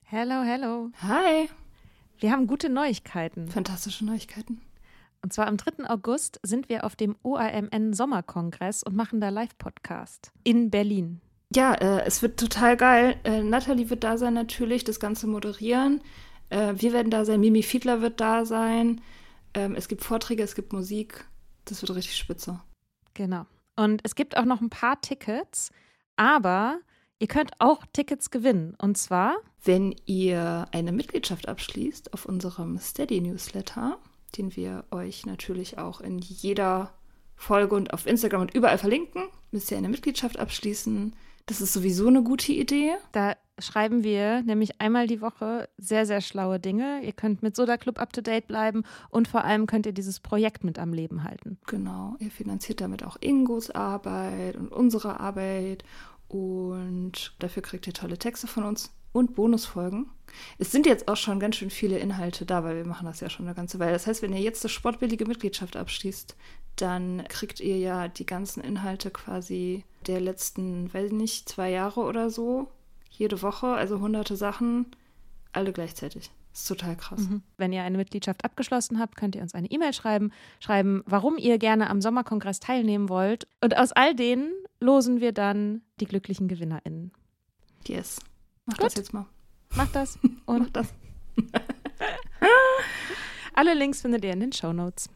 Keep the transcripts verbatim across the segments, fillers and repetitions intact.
Hello, hello. Hi. Wir haben gute Neuigkeiten. Fantastische Neuigkeiten. Und zwar am dritten August sind wir auf dem O A M N-Sommerkongress und machen da Live-Podcast in Berlin. Ja, äh, es wird total geil. Äh, Nathalie wird da sein natürlich, das Ganze moderieren. Äh, wir werden da sein, Mimi Fiedler wird da sein. Ähm, es gibt Vorträge, es gibt Musik. Das wird richtig spitze. Genau. Und es gibt auch noch ein paar Tickets, aber ihr könnt auch Tickets gewinnen. Und zwar, wenn ihr eine Mitgliedschaft abschließt auf unserem Steady-Newsletter, den wir euch natürlich auch in jeder Folge und auf Instagram und überall verlinken, müsst ihr eine Mitgliedschaft abschließen. Das ist sowieso eine gute Idee. Da schreiben wir nämlich einmal die Woche sehr, sehr schlaue Dinge. Ihr könnt mit Soda Club up to date bleiben und vor allem könnt ihr dieses Projekt mit am Leben halten. Genau, ihr finanziert damit auch Ingos Arbeit und unsere Arbeit und dafür kriegt ihr tolle Texte von uns und Bonusfolgen. Es sind jetzt auch schon ganz schön viele Inhalte da, weil wir machen das ja schon eine ganze Weile. Das heißt, wenn ihr jetzt eine sportbillige Mitgliedschaft abschließt, dann kriegt ihr ja die ganzen Inhalte quasi der letzten, weiß ich nicht, zwei Jahre oder so, jede Woche, also hunderte Sachen, alle gleichzeitig. Das ist total krass. Mhm. Wenn ihr eine Mitgliedschaft abgeschlossen habt, könnt ihr uns eine E-Mail schreiben, schreiben, warum ihr gerne am Sommerkongress teilnehmen wollt. Und aus all denen losen wir dann die glücklichen GewinnerInnen. Yes. Mach Gut. das jetzt mal. Macht das. Und Mach das. alle Links findet ihr in den Shownotes.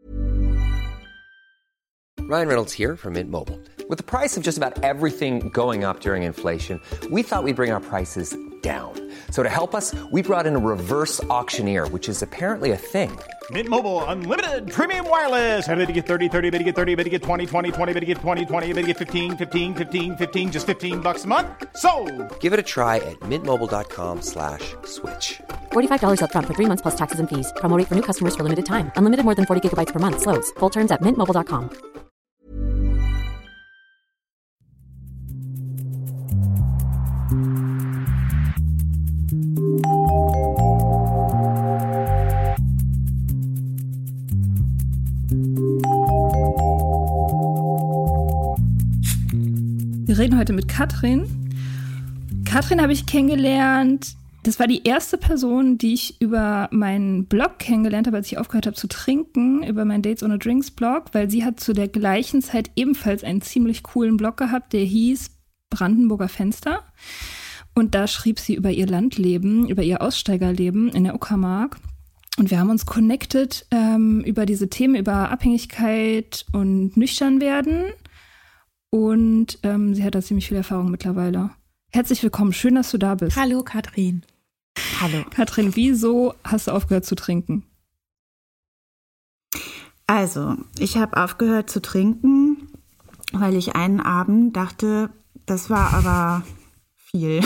Ryan Reynolds here from Mint Mobile. With the price of just about everything going up during inflation, we thought we'd bring our prices down. So to help us, we brought in a reverse auctioneer, which is apparently a thing. Mint Mobile Unlimited Premium Wireless. How to get thirty, thirty, how to get thirty, how to get twenty, twenty, twenty, how to get twenty, twenty, how to get fifteen, fifteen, fifteen, fifteen, just fifteen bucks a month? Sold! Give it a try at mintmobile.com slash switch. forty-five dollars up front for three months plus taxes and fees. Promo rate for new customers for limited time. Unlimited more than forty gigabytes per month. Slows full terms at mint mobile dot com. Wir reden heute mit Katrin. Katrin habe ich kennengelernt. Das war die erste Person, die ich über meinen Blog kennengelernt habe, als ich aufgehört habe zu trinken, über meinen Dates ohne Drinks Blog, weil sie hat zu der gleichen Zeit ebenfalls einen ziemlich coolen Blog gehabt, der hieß Brandenburger Fenster. Und da schrieb sie über ihr Landleben, über ihr Aussteigerleben in der Uckermark. Und wir haben uns connected ähm, über diese Themen, über Abhängigkeit und Nüchternwerden. Und ähm, sie hat da ziemlich viel Erfahrung mittlerweile. Herzlich willkommen, schön, dass du da bist. Hallo Katrin. Hallo. Katrin, wieso hast du aufgehört zu trinken? Also, ich habe aufgehört zu trinken, weil ich einen Abend dachte, das war aber viel.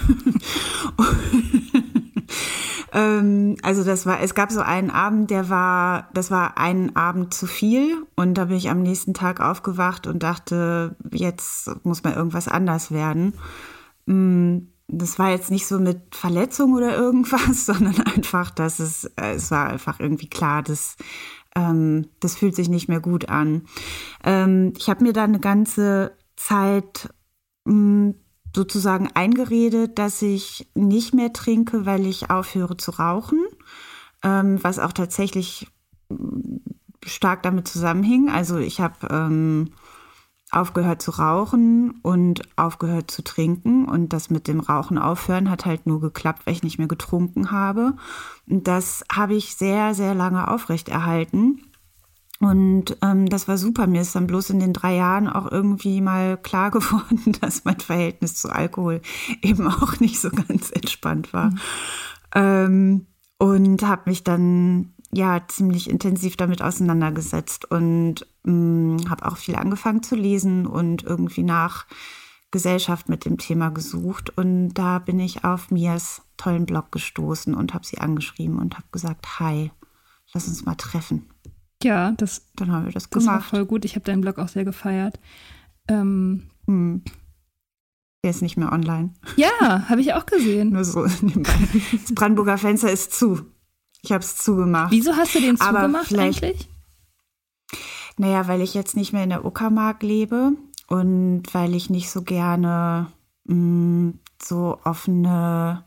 ähm, also das war, es gab so einen Abend, der war, das war ein Abend zu viel und da bin ich am nächsten Tag aufgewacht und dachte, jetzt muss mal irgendwas anders werden. Das war jetzt nicht so mit Verletzung oder irgendwas, sondern einfach, dass es, es war einfach irgendwie klar, dass ähm, das fühlt sich nicht mehr gut an. Ähm, ich habe mir dann eine ganze Zeit mh, sozusagen eingeredet, dass ich nicht mehr trinke, weil ich aufhöre zu rauchen, ähm, was auch tatsächlich stark damit zusammenhing. Also ich habe ähm, aufgehört zu rauchen und aufgehört zu trinken. Und das mit dem Rauchen aufhören hat halt nur geklappt, weil ich nicht mehr getrunken habe. Und das habe ich sehr, sehr lange aufrechterhalten. Und ähm, das war super. Mir ist dann bloß in den drei Jahren auch irgendwie mal klar geworden, dass mein Verhältnis zu Alkohol eben auch nicht so ganz entspannt war. Mhm. Ähm, und habe mich dann ja ziemlich intensiv damit auseinandergesetzt und habe auch viel angefangen zu lesen und irgendwie nach Gesellschaft mit dem Thema gesucht. Und da bin ich auf Mias tollen Blog gestoßen und habe sie angeschrieben und habe gesagt, hi, lass uns mal treffen. Ja, das, dann haben wir das, das gemacht. war voll gut. Ich habe deinen Blog auch sehr gefeiert. Ähm, hm. Der ist nicht mehr online. Ja, habe ich auch gesehen. Nur so nebenbei. Das Brandenburger Fenster ist zu. Ich habe es zugemacht. Wieso hast du den Aber zugemacht vielleicht, eigentlich? Naja, weil ich jetzt nicht mehr in der Uckermark lebe und weil ich nicht so gerne mh, so offene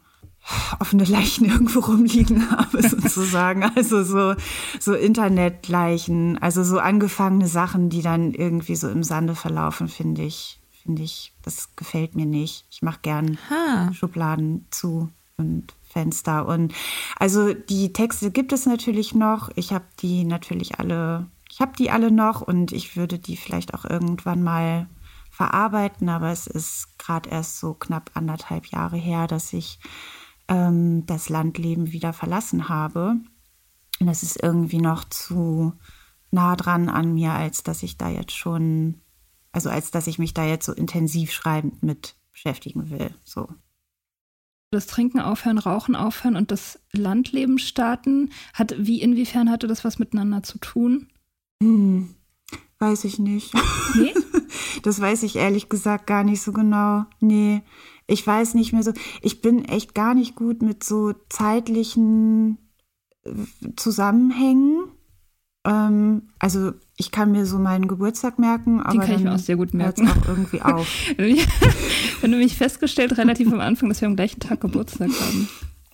offene Leichen irgendwo rumliegen habe, sozusagen. Also so, so Internetleichen, also so angefangene Sachen, die dann irgendwie so im Sande verlaufen, finde ich, finde ich, das gefällt mir nicht. Ich mache gern ha. Schubladen zu und Fenster. Und also die Texte gibt es natürlich noch. Ich habe die natürlich alle, ich habe die alle noch und ich würde die vielleicht auch irgendwann mal verarbeiten, aber es ist gerade erst so knapp anderthalb Jahre her, dass ich ähm, das Landleben wieder verlassen habe. Und das ist irgendwie noch zu nah dran an mir, als dass ich da jetzt schon, also als dass ich mich da jetzt so intensiv schreibend mit beschäftigen will. So. Das Trinken aufhören, Rauchen aufhören und das Landleben starten, hat, wie inwiefern hatte das was miteinander zu tun? Hm, weiß ich nicht. Nee? Das weiß ich ehrlich gesagt gar nicht so genau. Nee, ich weiß nicht mehr so. Ich bin echt gar nicht gut mit so zeitlichen Zusammenhängen. Ähm, also ich kann mir so meinen Geburtstag merken, aber den kann dann ich mir auch sehr gut merken. Auch irgendwie auf. Wenn du mich festgestellt, relativ am Anfang, dass wir am gleichen Tag Geburtstag haben.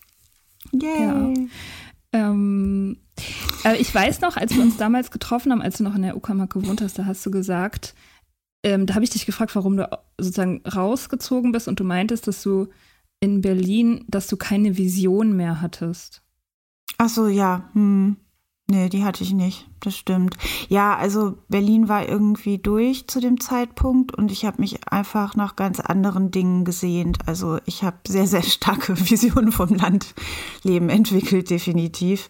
Yay. Ja. Ähm, äh, ich weiß noch, als wir uns damals getroffen haben, als du noch in der Uckermark gewohnt hast, da hast du gesagt, ähm, da habe ich dich gefragt, warum du sozusagen rausgezogen bist und du meintest, dass du in Berlin, dass du keine Vision mehr hattest. Ach so, ja. Hm. Nee, die hatte ich nicht. Das stimmt. Ja, also Berlin war irgendwie durch zu dem Zeitpunkt und ich habe mich einfach nach ganz anderen Dingen gesehnt. Also ich habe sehr, sehr starke Visionen vom Landleben entwickelt, definitiv.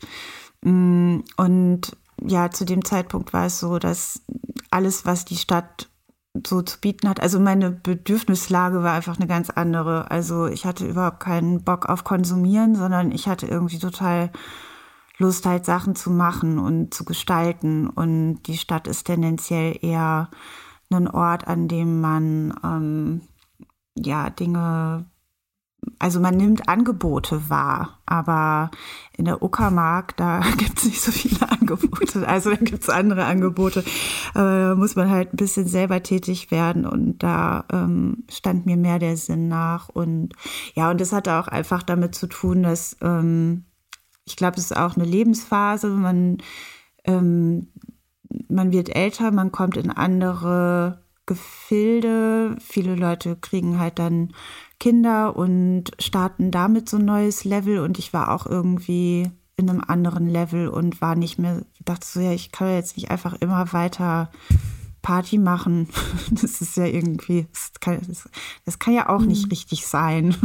Und ja, zu dem Zeitpunkt war es so, dass alles, was die Stadt so zu bieten hat, also meine Bedürfnislage war einfach eine ganz andere. Also ich hatte überhaupt keinen Bock auf Konsumieren, sondern ich hatte irgendwie total Lust, halt Sachen zu machen und zu gestalten. Und die Stadt ist tendenziell eher ein Ort, an dem man ähm, ja Dinge, also man nimmt Angebote wahr, aber in der Uckermark, da gibt es nicht so viele Angebote. Also da gibt es andere Angebote, aber da muss man halt ein bisschen selber tätig werden und da ähm, stand mir mehr der Sinn nach. Und ja, und das hatte auch einfach damit zu tun, dass ähm, ich glaube, es ist auch eine Lebensphase. Man, ähm, man wird älter, man kommt in andere Gefilde. Viele Leute kriegen halt dann Kinder und starten damit so ein neues Level. Und ich war auch irgendwie in einem anderen Level und war nicht mehr, dachte so, ja, ich kann jetzt nicht einfach immer weiter Party machen. Das ist ja irgendwie, das kann, das, das kann ja auch mhm. nicht richtig sein.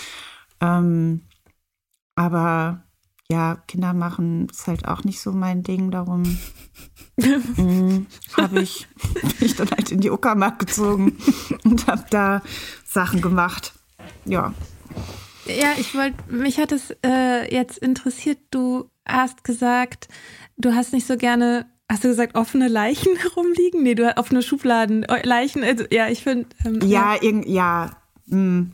ähm, aber ja, Kinder machen ist halt auch nicht so mein Ding, darum mm, habe ich mich dann halt in die Uckermark gezogen und habe da Sachen gemacht. Ja. Ja, ich wollte, mich hat es äh, jetzt interessiert, du hast gesagt, du hast nicht so gerne, hast du gesagt, offene Leichen herumliegen? Nee, du hast offene Schubladen, Leichen, also ja, ich finde. Ähm, ja, ja. Irg- ja. Nehmen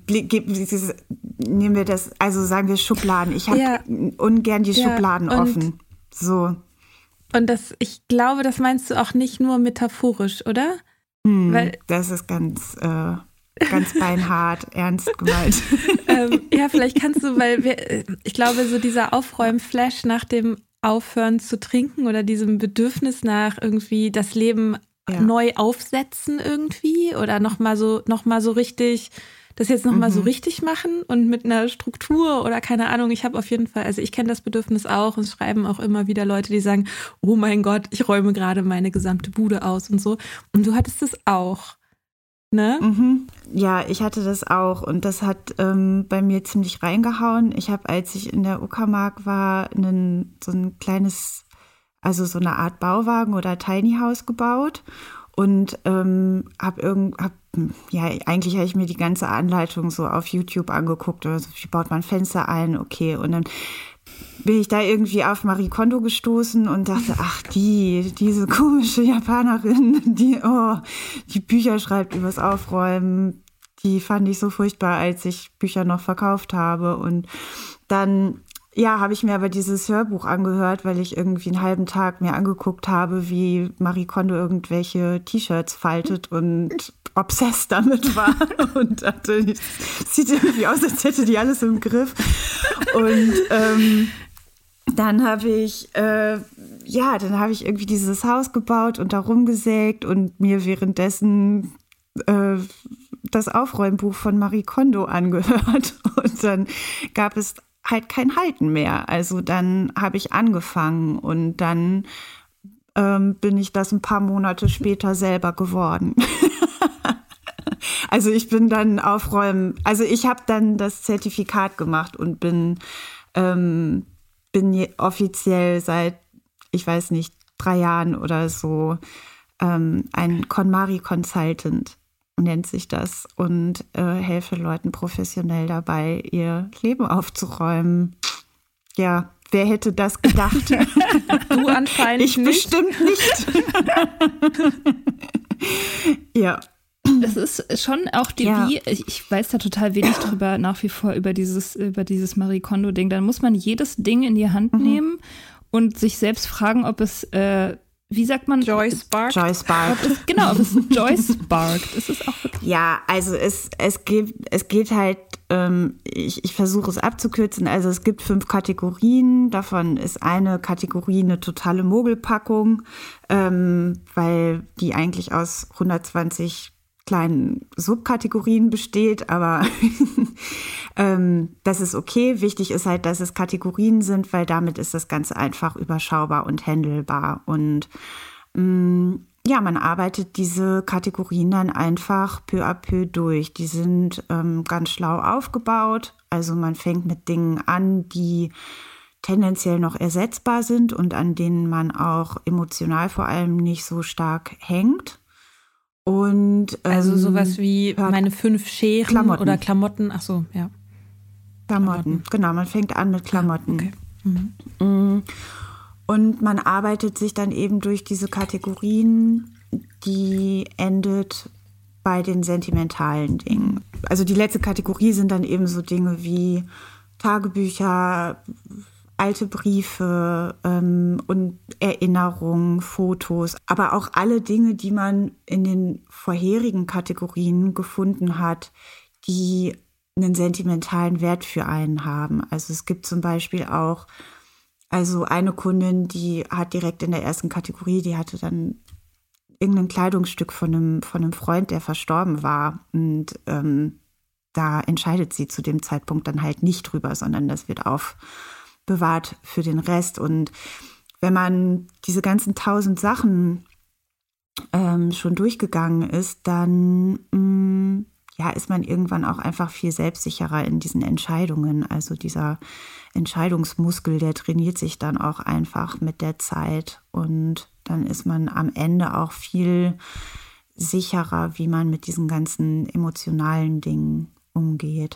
wir das, also sagen wir Schubladen. Ich habe ja. ungern die ja, Schubladen und, offen. So. Und das, ich glaube, das meinst du auch nicht nur metaphorisch, oder? Hm, Weil, das ist ganz, äh, ganz beinhart, ernst gemeint. ähm, ja, vielleicht kannst du, weil wir, ich glaube, so dieser Aufräumen-Flash nach dem Aufhören zu trinken oder diesem Bedürfnis nach irgendwie das Leben ja. neu aufsetzen irgendwie oder nochmal so, noch mal so richtig, das jetzt nochmal mhm. so richtig machen und mit einer Struktur oder keine Ahnung. Ich habe auf jeden Fall, also ich kenne das Bedürfnis auch und schreiben auch immer wieder Leute, die sagen, oh mein Gott, ich räume gerade meine gesamte Bude aus und so. Und du hattest das auch, ne? Mhm. Ja, ich hatte das auch und das hat ähm, bei mir ziemlich reingehauen. Ich habe, als ich in der Uckermark war, einen, so ein kleines, also so eine Art Bauwagen oder Tiny House gebaut und ähm, habe irgend, hab, ja, eigentlich habe ich mir die ganze Anleitung so auf YouTube angeguckt, oder so, wie baut man Fenster ein, okay, und dann bin ich da irgendwie auf Marie Kondo gestoßen und dachte, ach, die, diese komische Japanerin, die, oh, die Bücher schreibt übers Aufräumen, die fand ich so furchtbar, als ich Bücher noch verkauft habe. Und dann ja, habe ich mir aber dieses Hörbuch angehört, weil ich irgendwie einen halben Tag mir angeguckt habe, wie Marie Kondo irgendwelche T-Shirts faltet und obsessed damit war und dachte, es sieht irgendwie aus, als hätte die alles im Griff. Und ähm, dann habe ich, äh, ja, dann habe ich irgendwie dieses Haus gebaut und da rumgesägt und mir währenddessen äh, das Aufräumbuch von Marie Kondo angehört. Und dann gab es halt kein Halten mehr. Also dann habe ich angefangen und dann ähm, bin ich das ein paar Monate später selber geworden. Also ich bin dann aufräumen, also ich habe dann das Zertifikat gemacht und bin, ähm, bin offiziell seit, ich weiß nicht, drei Jahren oder so ähm, ein KonMari Consultant, nennt sich das, und äh, helfe Leuten professionell dabei, ihr Leben aufzuräumen. Ja, wer hätte das gedacht? Du anscheinend ich nicht. Bestimmt nicht. Ja. Das ist schon auch die, ja. wie, ich weiß da total wenig drüber nach wie vor über dieses, über dieses Marie Kondo-Ding. Dann muss man jedes Ding in die Hand mhm. nehmen und sich selbst fragen, ob es, äh, wie sagt man? Joy sparkt. Joy sparkt. Ob es, genau, ob es Joy sparkt. Ist es auch wirklich? Ja, also es, es, geht, es geht halt, ähm, ich, ich versuche es abzukürzen, also es gibt fünf Kategorien, davon ist eine Kategorie eine totale Mogelpackung, ähm, weil die eigentlich aus hundertzwanzig kleinen Subkategorien besteht, aber ähm, das ist okay. Wichtig ist halt, dass es Kategorien sind, weil damit ist das Ganze einfach überschaubar und handelbar. Und mh, ja, man arbeitet diese Kategorien dann einfach peu à peu durch. Die sind ähm, ganz schlau aufgebaut. Also man fängt mit Dingen an, die tendenziell noch ersetzbar sind und an denen man auch emotional vor allem nicht so stark hängt. Und, ähm, also sowas wie meine fünf Scheren Klamotten. oder Klamotten, ach so, ja. Klamotten, Klamotten. Genau, man fängt an mit Klamotten. Okay. Mhm. Und man arbeitet sich dann eben durch diese Kategorien, die endet bei den sentimentalen Dingen. Also die letzte Kategorie sind dann eben so Dinge wie Tagebücher, alte Briefe ähm, und Erinnerungen, Fotos, aber auch alle Dinge, die man in den vorherigen Kategorien gefunden hat, die einen sentimentalen Wert für einen haben. Also es gibt zum Beispiel auch, also eine Kundin, die hat direkt in der ersten Kategorie, die hatte dann irgendein Kleidungsstück von einem, von einem Freund, der verstorben war, und ähm, da entscheidet sie zu dem Zeitpunkt dann halt nicht drüber, sondern das wird auf bewahrt für den Rest. Und wenn man diese ganzen tausend Sachen ähm, schon durchgegangen ist, dann mh, ja, ist man irgendwann auch einfach viel selbstsicherer in diesen Entscheidungen. Also dieser Entscheidungsmuskel, der trainiert sich dann auch einfach mit der Zeit. Und dann ist man am Ende auch viel sicherer, wie man mit diesen ganzen emotionalen Dingen umgeht.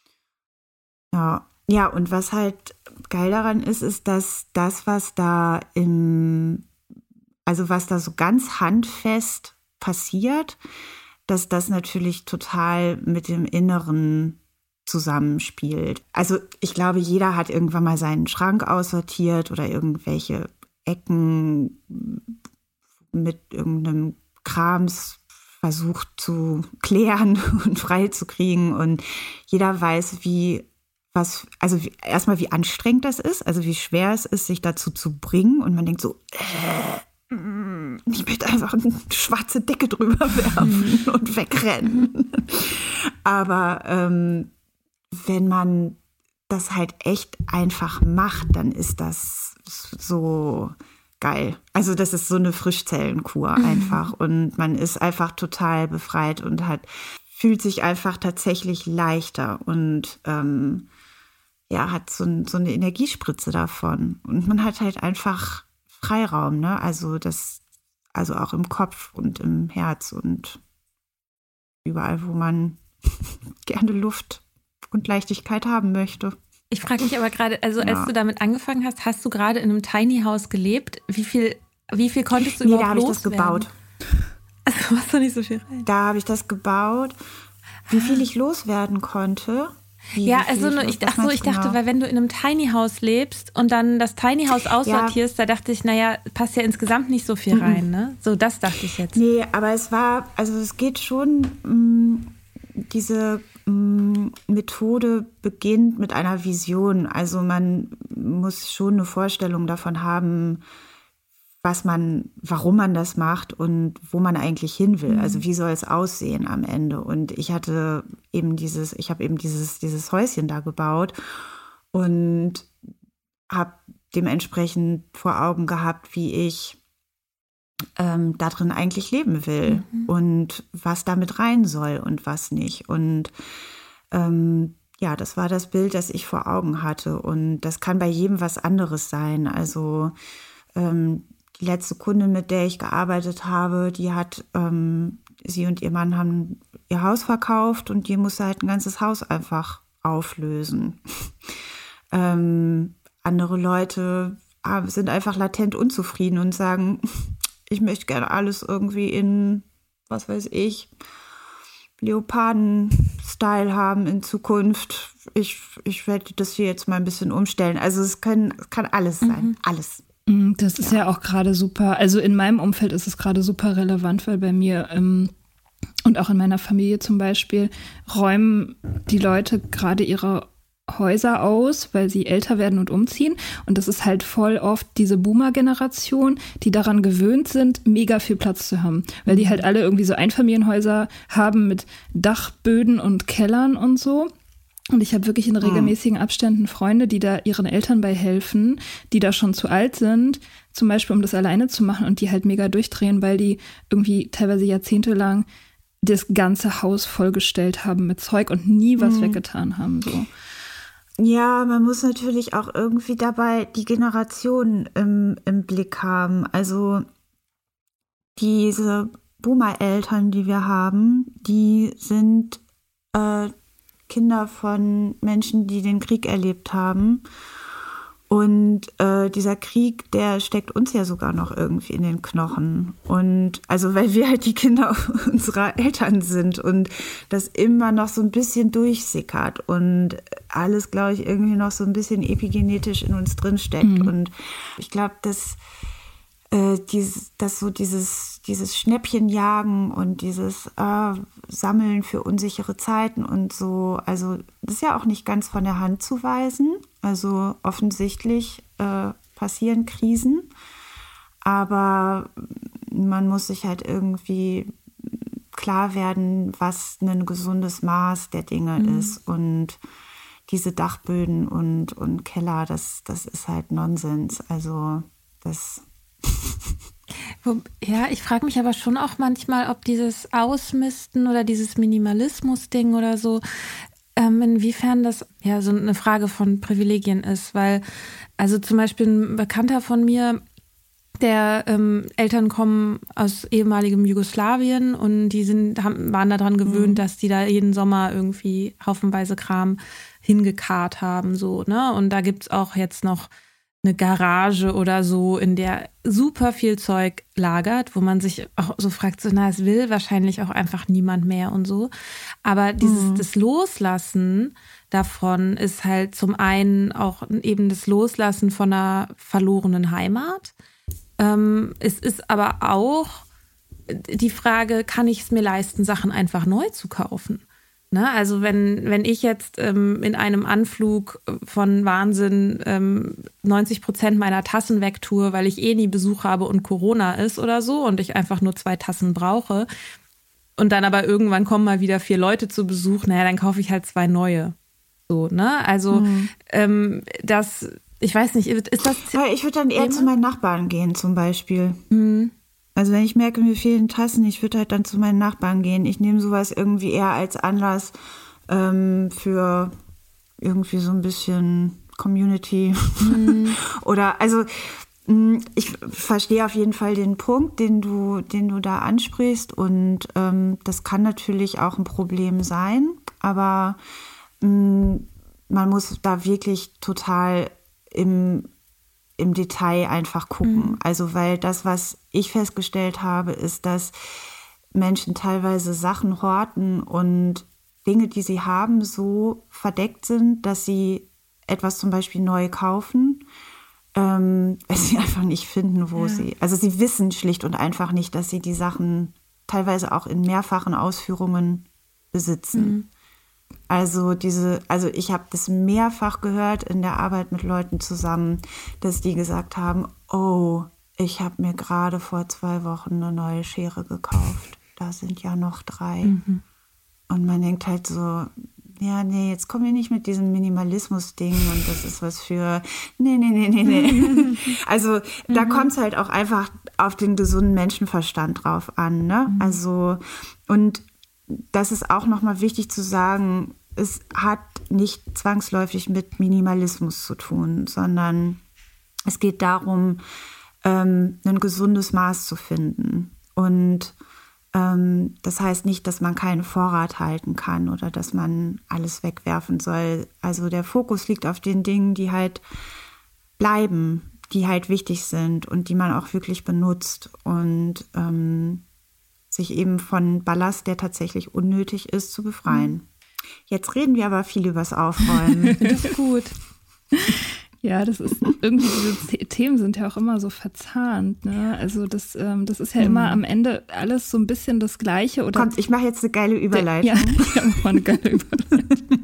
Ja. Ja, und was halt geil daran ist, ist, dass das, was da im, also was da so ganz handfest passiert, dass das natürlich total mit dem Inneren zusammenspielt. Also ich glaube, jeder hat irgendwann mal seinen Schrank aussortiert oder irgendwelche Ecken mit irgendeinem Krams versucht zu klären und frei zu kriegen. Und jeder weiß, wie was, also wie, erstmal wie anstrengend das ist, also wie schwer es ist, sich dazu zu bringen. Und man denkt so, äh, ich möchte einfach eine schwarze Decke drüber werfen und wegrennen. Aber ähm, wenn man das halt echt einfach macht, dann ist das so geil. Also das ist so eine Frischzellenkur einfach. Und man ist einfach total befreit und hat, fühlt sich einfach tatsächlich leichter und ähm, ja, hat so, ein, so eine Energiespritze davon. Und man hat halt einfach Freiraum, ne? Also das, also auch im Kopf und im Herz und überall, wo man gerne Luft und Leichtigkeit haben möchte. Ich frage mich aber gerade, also Ja. als du damit angefangen hast, hast du gerade in einem Tiny House gelebt? Wie viel, wie viel konntest du Nee, da überhaupt habe ich das loswerden? gebaut. Also machst du nicht so viel rein. Da habe ich das gebaut. Wie viel ich loswerden konnte? Wie, ja, wie also nur, ich, ach so, ich dachte, genau? Weil wenn du in einem Tiny House lebst und dann das Tiny House aussortierst, ja. Da dachte ich, naja, passt ja insgesamt nicht so viel rein, ne? So, das dachte ich jetzt. Nee, aber es war, also es geht schon, mh, diese mh, Methode beginnt mit einer Vision. Also man muss schon eine Vorstellung davon haben, was man, warum man das macht und wo man eigentlich hin will. Also wie soll es aussehen am Ende? Und ich hatte eben dieses, ich habe eben dieses, dieses Häuschen da gebaut und habe dementsprechend vor Augen gehabt, wie ich ähm, da drin eigentlich leben will mhm. und was damit rein soll und was nicht. Und ähm, ja, das war das Bild, das ich vor Augen hatte. Und das kann bei jedem was anderes sein. Also ähm, die letzte Kundin, mit der ich gearbeitet habe, die hat, ähm, sie und ihr Mann haben ihr Haus verkauft und die musste halt ein ganzes Haus einfach auflösen. ähm, andere Leute sind einfach latent unzufrieden und sagen, ich möchte gerne alles irgendwie in, was weiß ich, Leoparden-Style haben in Zukunft. Ich, ich werde das hier jetzt mal ein bisschen umstellen. Also es, können, es kann alles sein, mhm. alles. Das ist ja, ja auch gerade super, also in meinem Umfeld ist es gerade super relevant, weil bei mir ähm, und auch in meiner Familie zum Beispiel räumen die Leute gerade ihre Häuser aus, weil sie älter werden und umziehen. Und das ist halt voll oft diese Boomer-Generation, die daran gewöhnt sind, mega viel Platz zu haben. Weil die halt alle irgendwie so Einfamilienhäuser haben mit Dachböden und Kellern und so. Und ich habe wirklich in regelmäßigen Abständen Freunde, die da ihren Eltern bei helfen, die da schon zu alt sind, zum Beispiel um das alleine zu machen und die halt mega durchdrehen, weil die irgendwie teilweise jahrzehntelang das ganze Haus vollgestellt haben mit Zeug und nie was mhm. weggetan haben. So. Ja, man muss natürlich auch irgendwie dabei die Generationen im, im Blick haben. Also diese Boomer-Eltern, die wir haben, die sind äh, Kinder von Menschen, die den Krieg erlebt haben. Und äh, dieser Krieg, der steckt uns ja sogar noch irgendwie in den Knochen. Und also, weil wir halt die Kinder unserer Eltern sind und das immer noch so ein bisschen durchsickert und alles, glaube ich, irgendwie noch so ein bisschen epigenetisch in uns drin steckt. Mhm. Und ich glaube, dass äh, dieses, dass so dieses, dieses Schnäppchenjagen und dieses äh, Sammeln für unsichere Zeiten und so, also das ist ja auch nicht ganz von der Hand zu weisen. Also offensichtlich äh, passieren Krisen, aber man muss sich halt irgendwie klar werden, was ein gesundes Maß der Dinge mhm. ist. Und diese Dachböden und, und Keller, das, das ist halt Nonsens. Also das... Ja, ich frage mich aber schon auch manchmal, ob dieses Ausmisten oder dieses Minimalismus-Ding oder so, ähm, inwiefern das ja so eine Frage von Privilegien ist. Weil, also zum Beispiel ein Bekannter von mir, der ähm, Eltern kommen aus ehemaligem Jugoslawien und die sind, haben, waren daran gewöhnt, mhm. dass die da jeden Sommer irgendwie haufenweise Kram hingekarrt haben. So, ne? Und da gibt es auch jetzt noch eine Garage oder so, in der super viel Zeug lagert, wo man sich auch so fragt, so, na, es will wahrscheinlich auch einfach niemand mehr und so. Aber dieses mhm. das Loslassen davon ist halt zum einen auch eben das Loslassen von einer verlorenen Heimat. Ähm, es ist aber auch die Frage, kann ich es mir leisten, Sachen einfach neu zu kaufen? Ne, also wenn, wenn ich jetzt ähm, in einem Anflug von Wahnsinn ähm, neunzig Prozent meiner Tassen wegtue, weil ich eh nie Besuch habe und Corona ist oder so und ich einfach nur zwei Tassen brauche und dann aber irgendwann kommen mal wieder vier Leute zu Besuch, naja, dann kaufe ich halt zwei neue. So, ne? Also mhm. ähm, das, ich weiß nicht, ist das... Ich würde dann eher Thema? zu meinen Nachbarn gehen zum Beispiel. Mhm. Also wenn ich merke, mir fehlen Tassen, ich würde halt dann zu meinen Nachbarn gehen. Ich nehme sowas irgendwie eher als Anlass ähm, für irgendwie so ein bisschen Community. Mhm. Oder also ich verstehe auf jeden Fall den Punkt, den du, den du da ansprichst. Und ähm, das kann natürlich auch ein Problem sein. Aber mh, man muss da wirklich total im im Detail einfach gucken. Mhm. Also weil das, was ich festgestellt habe, ist, dass Menschen teilweise Sachen horten und Dinge, die sie haben, so verdeckt sind, dass sie etwas zum Beispiel neu kaufen, ähm, weil sie einfach nicht finden, wo ja. sie, also sie wissen schlicht und einfach nicht, dass sie die Sachen teilweise auch in mehrfachen Ausführungen besitzen. Mhm. Also diese, also ich habe das mehrfach gehört in der Arbeit mit Leuten zusammen, dass die gesagt haben, oh, ich habe mir gerade vor zwei Wochen eine neue Schere gekauft. Da sind ja noch drei. Mhm. Und man denkt halt so, ja, nee, jetzt komm mir nicht mit diesem Minimalismus-Ding und das ist was für, nee, nee, nee, nee, nee. Also mhm. da kommt es halt auch einfach auf den gesunden Menschenverstand drauf an, ne? Mhm. Also, und das ist auch nochmal wichtig zu sagen, es hat nicht zwangsläufig mit Minimalismus zu tun, sondern es geht darum, ähm, ein gesundes Maß zu finden. Und ähm, das heißt nicht, dass man keinen Vorrat halten kann oder dass man alles wegwerfen soll. Also der Fokus liegt auf den Dingen, die halt bleiben, die halt wichtig sind und die man auch wirklich benutzt und ähm, sich eben von Ballast, der tatsächlich unnötig ist, zu befreien. Jetzt reden wir aber viel übers Aufräumen. Das ist gut. Ja, das ist irgendwie, diese Themen sind ja auch immer so verzahnt, ne? Also das, ähm, das ist ja immer am Ende alles so ein bisschen das Gleiche. Oder Kommt, ich mache jetzt eine geile Überleitung. Ja, ich mach mal eine geile Überleitung.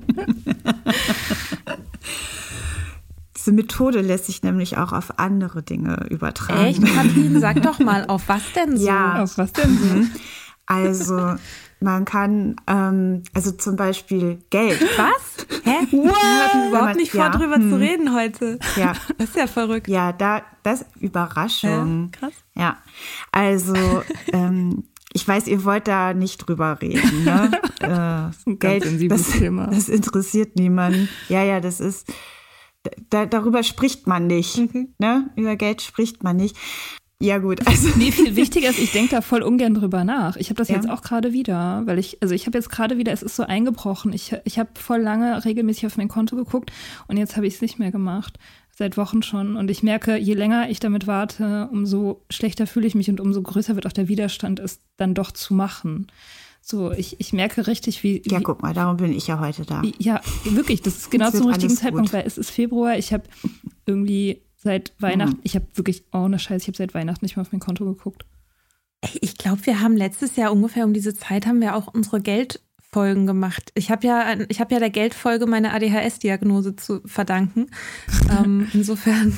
Diese Methode lässt sich nämlich auch auf andere Dinge übertragen. Echt? Katrin, sag doch mal, auf was denn so? Ja, auf was denn so? Also man kann, ähm, also zum Beispiel Geld. Was? Hä? Wir hatten überhaupt nicht vor, ja. drüber hm. zu reden heute. Ja. Das ist ja verrückt. Ja, da, das Überraschung. Ja, krass. Ja, also ähm, ich weiß, ihr wollt da nicht drüber reden. Ne? äh, das ist ein Geld, ganz sensibles das, Thema. Das interessiert niemanden. Ja, ja, das ist, da, darüber spricht man nicht. Mhm. Ne? Über Geld spricht man nicht. Ja gut, also nee, viel wichtiger ist, ich denke da voll ungern drüber nach. Ich habe das ja. jetzt auch gerade wieder, weil ich, also ich habe jetzt gerade wieder, es ist so eingebrochen. Ich, ich habe voll lange regelmäßig auf mein Konto geguckt und jetzt habe ich es nicht mehr gemacht. Seit Wochen schon. Und ich merke, je länger ich damit warte, umso schlechter fühle ich mich und umso größer wird auch der Widerstand, es dann doch zu machen. So, ich, ich merke richtig, wie... Ja, wie, guck mal, darum bin ich ja heute da. Ja, wirklich, das ist genau zum richtigen Zeitpunkt, weil es ist Februar, ich habe irgendwie seit Weihnachten, hm. ich habe wirklich, oh ne Scheiße, ich habe seit Weihnachten nicht mehr auf mein Konto geguckt. Ich glaube, wir haben letztes Jahr ungefähr um diese Zeit haben wir auch unsere Geldfolgen gemacht. Ich habe ja, ich habe ja der Geldfolge meine A D H S-Diagnose zu verdanken. ähm, insofern,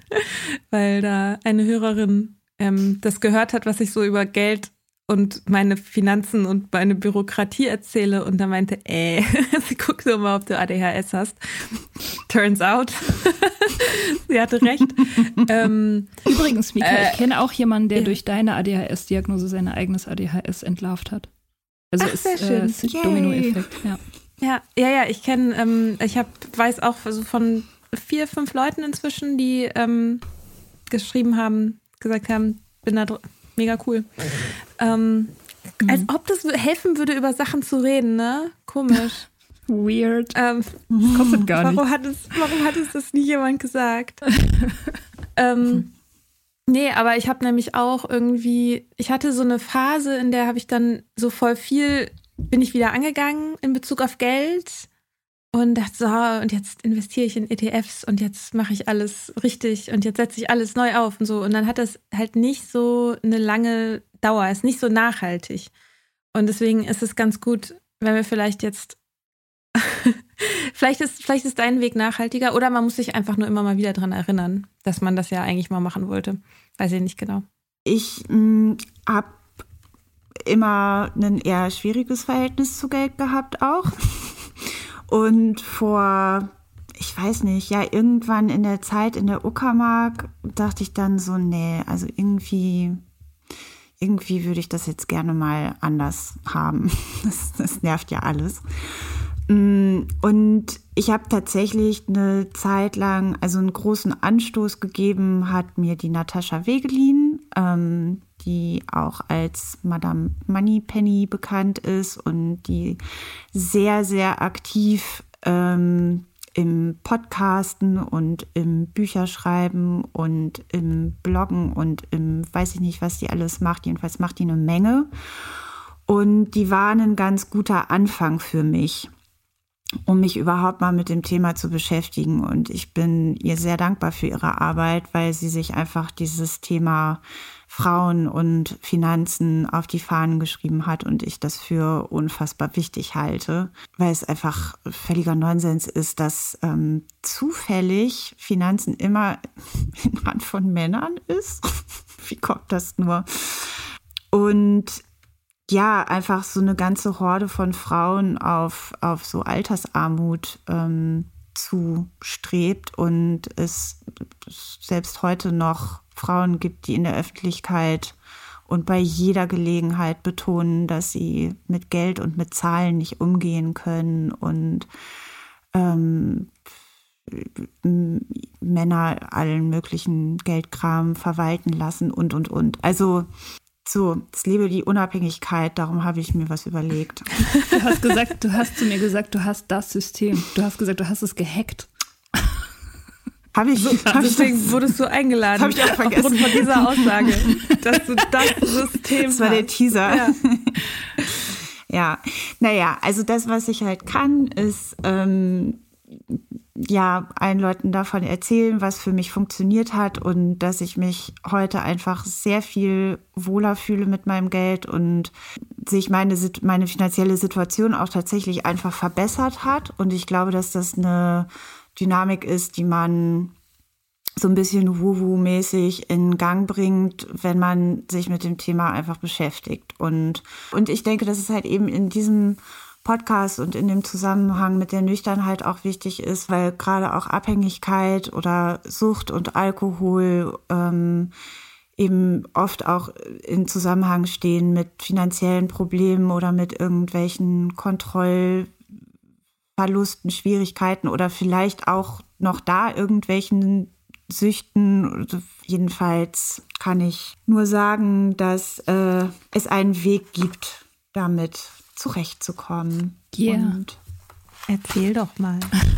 weil da eine Hörerin ähm, das gehört hat, was ich so über Geld und meine Finanzen und meine Bürokratie erzähle und da meinte, äh, sie guckt so mal, ob du A D H S hast. Turns out. Sie hatte recht. ähm, Übrigens, Mika, äh, ich kenne auch jemanden, der ja. durch deine A D H S-Diagnose sein eigenes A D H S entlarvt hat. Also Ach, ist, sehr schön. Äh, ist Dominoeffekt, ja. Ja, ja, ja, ich kenne, ähm, ich hab, weiß auch also von vier, fünf Leuten inzwischen, die ähm, geschrieben haben, gesagt haben, bin da dr- mega cool. Ähm, mhm. Als ob das helfen würde, über Sachen zu reden, ne? Komisch. Weird. Ähm, das kostet gar warum nichts. Hat es, warum hat es das nie jemand gesagt? ähm, nee, aber ich habe nämlich auch irgendwie, ich hatte so eine Phase, in der habe ich dann so voll viel, bin ich wieder angegangen in Bezug auf Geld und dachte so, und jetzt investiere ich in E T Fs und jetzt mache ich alles richtig und jetzt setze ich alles neu auf und so. Und dann hat das halt nicht so eine lange Dauer, ist nicht so nachhaltig. Und deswegen ist es ganz gut, wenn wir vielleicht jetzt vielleicht ist, vielleicht ist dein Weg nachhaltiger oder man muss sich einfach nur immer mal wieder dran erinnern, dass man das ja eigentlich mal machen wollte. Weiß ich nicht genau. Ich habe immer ein eher schwieriges Verhältnis zu Geld gehabt auch. Und vor, ich weiß nicht, ja, irgendwann in der Zeit in der Uckermark dachte ich dann so, nee, also irgendwie, irgendwie würde ich das jetzt gerne mal anders haben. Das, das nervt ja alles. Und ich habe tatsächlich eine Zeit lang, also einen großen Anstoß gegeben, hat mir die Natascha Wegelin, ähm, die auch als Madame Moneypenny bekannt ist und die sehr, sehr aktiv ähm, im Podcasten und im Bücherschreiben und im Bloggen und im, weiß ich nicht, was die alles macht. Jedenfalls macht die eine Menge. Und die waren ein ganz guter Anfang für mich, um mich überhaupt mal mit dem Thema zu beschäftigen. Und ich bin ihr sehr dankbar für ihre Arbeit, weil sie sich einfach dieses Thema Frauen und Finanzen auf die Fahnen geschrieben hat und ich das für unfassbar wichtig halte, weil es einfach völliger Nonsens ist, dass ähm, zufällig Finanzen immer in Hand von Männern ist. Wie kommt das nur? Und ja, einfach so eine ganze Horde von Frauen auf, auf so Altersarmut ähm, zustrebt und es selbst heute noch Frauen gibt, die in der Öffentlichkeit und bei jeder Gelegenheit betonen, dass sie mit Geld und mit Zahlen nicht umgehen können und ähm, Männer allen möglichen Geldkram verwalten lassen und, und, und. Also so, es lebe die Unabhängigkeit, darum habe ich mir was überlegt. Du hast gesagt, du hast zu mir gesagt, du hast das System. Du hast gesagt, du hast es gehackt. Habe ich, so, hab deswegen ich das, wurdest du eingeladen. Habe ich auch vergessen. Aufgrund von dieser Aussage, dass du das System Das war hast. der Teaser. Ja. Ja, naja, also das, was ich halt kann, ist ähm, ja allen Leuten davon erzählen, was für mich funktioniert hat und dass ich mich heute einfach sehr viel wohler fühle mit meinem Geld und sich meine, meine finanzielle Situation auch tatsächlich einfach verbessert hat. Und ich glaube, dass das eine Dynamik ist, die man so ein bisschen Wuhu-mäßig in Gang bringt, wenn man sich mit dem Thema einfach beschäftigt. Und, und ich denke, dass es halt eben in diesem Podcast und in dem Zusammenhang mit der Nüchternheit auch wichtig ist, weil gerade auch Abhängigkeit oder Sucht und Alkohol ähm, eben oft auch in Zusammenhang stehen mit finanziellen Problemen oder mit irgendwelchen Kontrollverlusten, Schwierigkeiten oder vielleicht auch noch da irgendwelchen Süchten. Jedenfalls kann ich nur sagen, dass äh, es einen Weg gibt, damit zurechtzukommen. Yeah. Und Erzähl doch mal.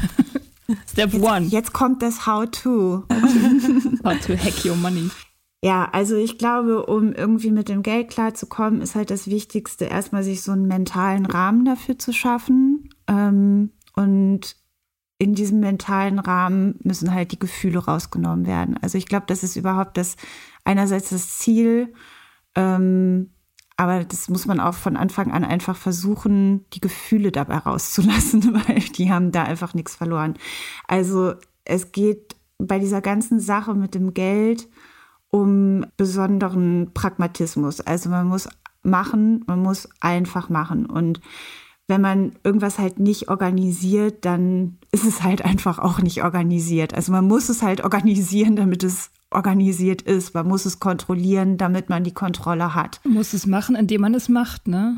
Step jetzt, one. Jetzt kommt das How-to. How to hack your money. Ja, also ich glaube, um irgendwie mit dem Geld klarzukommen, ist halt das Wichtigste, erstmal sich so einen mentalen Rahmen dafür zu schaffen. Ähm, und in diesem mentalen Rahmen müssen halt die Gefühle rausgenommen werden. Also ich glaube, das ist überhaupt das einerseits das Ziel, ähm, aber das muss man auch von Anfang an einfach versuchen, die Gefühle dabei rauszulassen, weil die haben da einfach nichts verloren. Also es geht bei dieser ganzen Sache mit dem Geld um besonderen Pragmatismus. Also man muss machen, man muss einfach machen. Und wenn man irgendwas halt nicht organisiert, dann ist es halt einfach auch nicht organisiert. Also man muss es halt organisieren, damit es organisiert ist. Man muss es kontrollieren, damit man die Kontrolle hat. Man muss es machen, indem man es macht, ne?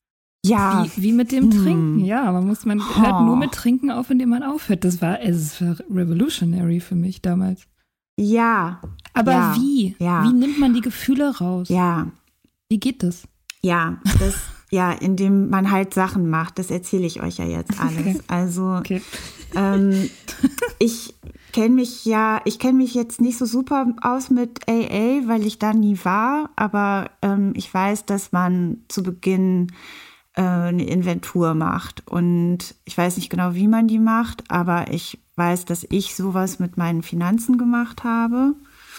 Ja. Wie, wie mit dem hm. Trinken, ja. Man muss, man oh. hört nur mit Trinken auf, indem man aufhört. Das war, es war revolutionary für mich damals. Ja. Aber ja. wie? Ja. Wie nimmt man die Gefühle raus? Ja. Wie geht das? Ja, das, ja, indem man halt Sachen macht. Das erzähle ich euch ja jetzt alles. Okay. Also Okay. ähm, ich kenne mich ja, ich kenne mich jetzt nicht so super aus mit A A, weil ich da nie war. Aber ähm, ich weiß, dass man zu Beginn äh, eine Inventur macht. Und ich weiß nicht genau, wie man die macht, aber ich weiß, dass ich sowas mit meinen Finanzen gemacht habe.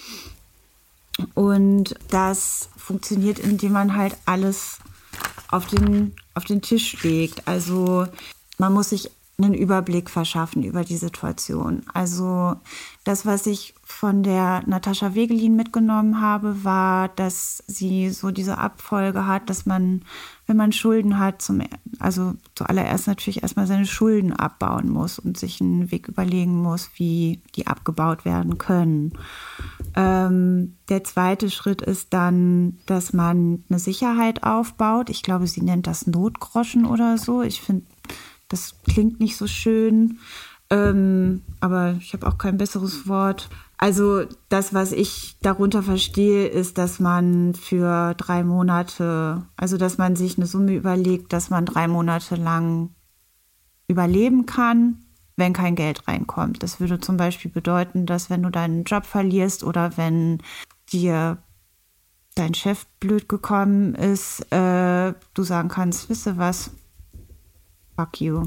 Und das funktioniert, indem man halt alles auf den, auf den Tisch legt. Also man muss sich einen Überblick verschaffen über die Situation. Also das, was ich von der Natascha Wegelin mitgenommen habe, war, dass sie so diese Abfolge hat, dass man, wenn man Schulden hat, zum, also zuallererst natürlich erstmal seine Schulden abbauen muss und sich einen Weg überlegen muss, wie die abgebaut werden können. Ähm, der zweite Schritt ist dann, dass man eine Sicherheit aufbaut. Ich glaube, sie nennt das Notgroschen oder so. Ich finde, das klingt nicht so schön, ähm, aber ich habe auch kein besseres Wort. Also das, was ich darunter verstehe, ist, dass man für drei Monate, also dass man sich eine Summe überlegt, dass man drei Monate lang überleben kann, wenn kein Geld reinkommt. Das würde zum Beispiel bedeuten, dass wenn du deinen Job verlierst oder wenn dir dein Chef blöd gekommen ist, äh, du sagen kannst, wisst ihr was, fuck you.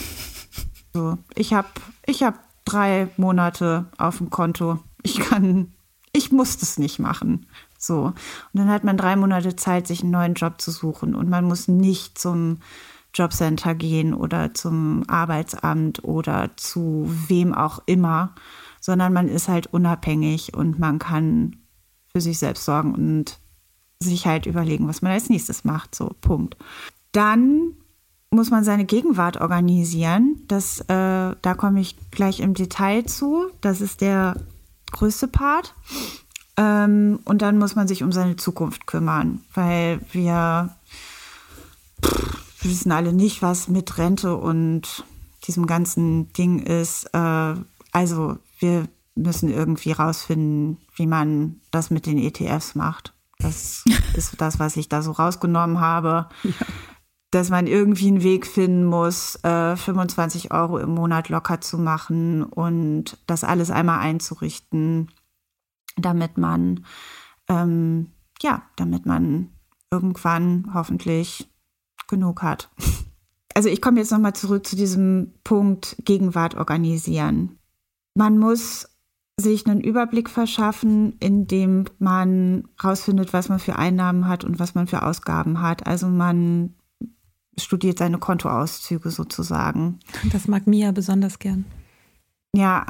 So, ich habe ich hab drei Monate auf dem Konto. Ich kann, ich muss das nicht machen. So. Und dann hat man drei Monate Zeit, sich einen neuen Job zu suchen. Und man muss nicht zum Jobcenter gehen oder zum Arbeitsamt oder zu wem auch immer, sondern man ist halt unabhängig und man kann für sich selbst sorgen und sich halt überlegen, was man als nächstes macht. So, Punkt. Dann muss man seine Gegenwart organisieren. Das, äh, da komme ich gleich im Detail zu. Das ist der größte Part. Ähm, und dann muss man sich um seine Zukunft kümmern, weil wir, pff, wir wissen alle nicht, was mit Rente und diesem ganzen Ding ist. Äh, also wir müssen irgendwie rausfinden, wie man das mit den E T Fs macht. Das ist das, was ich da so rausgenommen habe. Ja. Dass man irgendwie einen Weg finden muss, äh, fünfundzwanzig Euro im Monat locker zu machen und das alles einmal einzurichten, damit man, ähm, ja, damit man irgendwann hoffentlich genug hat. Also ich komme jetzt nochmal zurück zu diesem Punkt Gegenwart organisieren. Man muss sich einen Überblick verschaffen, indem man rausfindet, was man für Einnahmen hat und was man für Ausgaben hat. Also man studiert seine Kontoauszüge sozusagen. Das mag Mia besonders gern. Ja,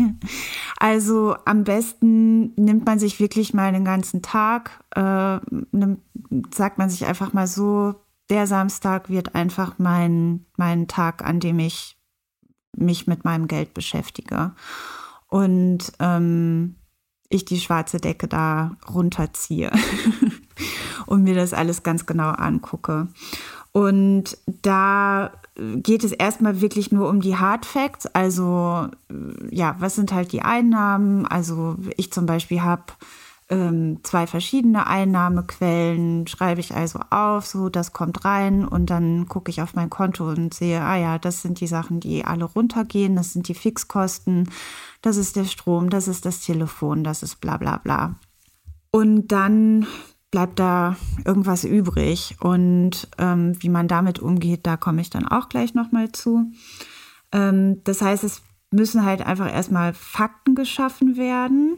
also am besten nimmt man sich wirklich mal den ganzen Tag, äh, nimmt, sagt man sich einfach mal so, der Samstag wird einfach mein, mein Tag, an dem ich mich mit meinem Geld beschäftige. Und ähm, ich die schwarze Decke da runterziehe und mir das alles ganz genau angucke. Und da geht es erstmal wirklich nur um die Hard Facts. Also ja, was sind halt die Einnahmen? Also ich zum Beispiel habe ähm, zwei verschiedene Einnahmequellen, schreibe ich also auf, so das kommt rein und dann gucke ich auf mein Konto und sehe, ah ja, das sind die Sachen, die alle runtergehen, das sind die Fixkosten, das ist der Strom, das ist das Telefon, das ist bla bla bla. Und dann bleibt da irgendwas übrig. Und ähm, wie man damit umgeht, da komme ich dann auch gleich nochmal zu. Ähm, das heißt, es müssen halt einfach erstmal Fakten geschaffen werden.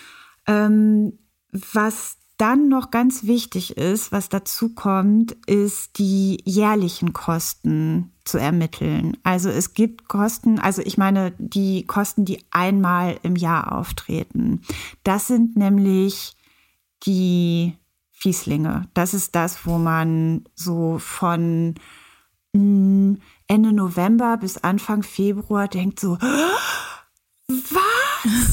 Ähm, was dann noch ganz wichtig ist, was dazu kommt, ist die jährlichen Kosten zu ermitteln. Also es gibt Kosten, also ich meine die Kosten, die einmal im Jahr auftreten. Das sind nämlich die Fieslinge. Das ist das, wo man so von mh, Ende November bis Anfang Februar denkt so, was?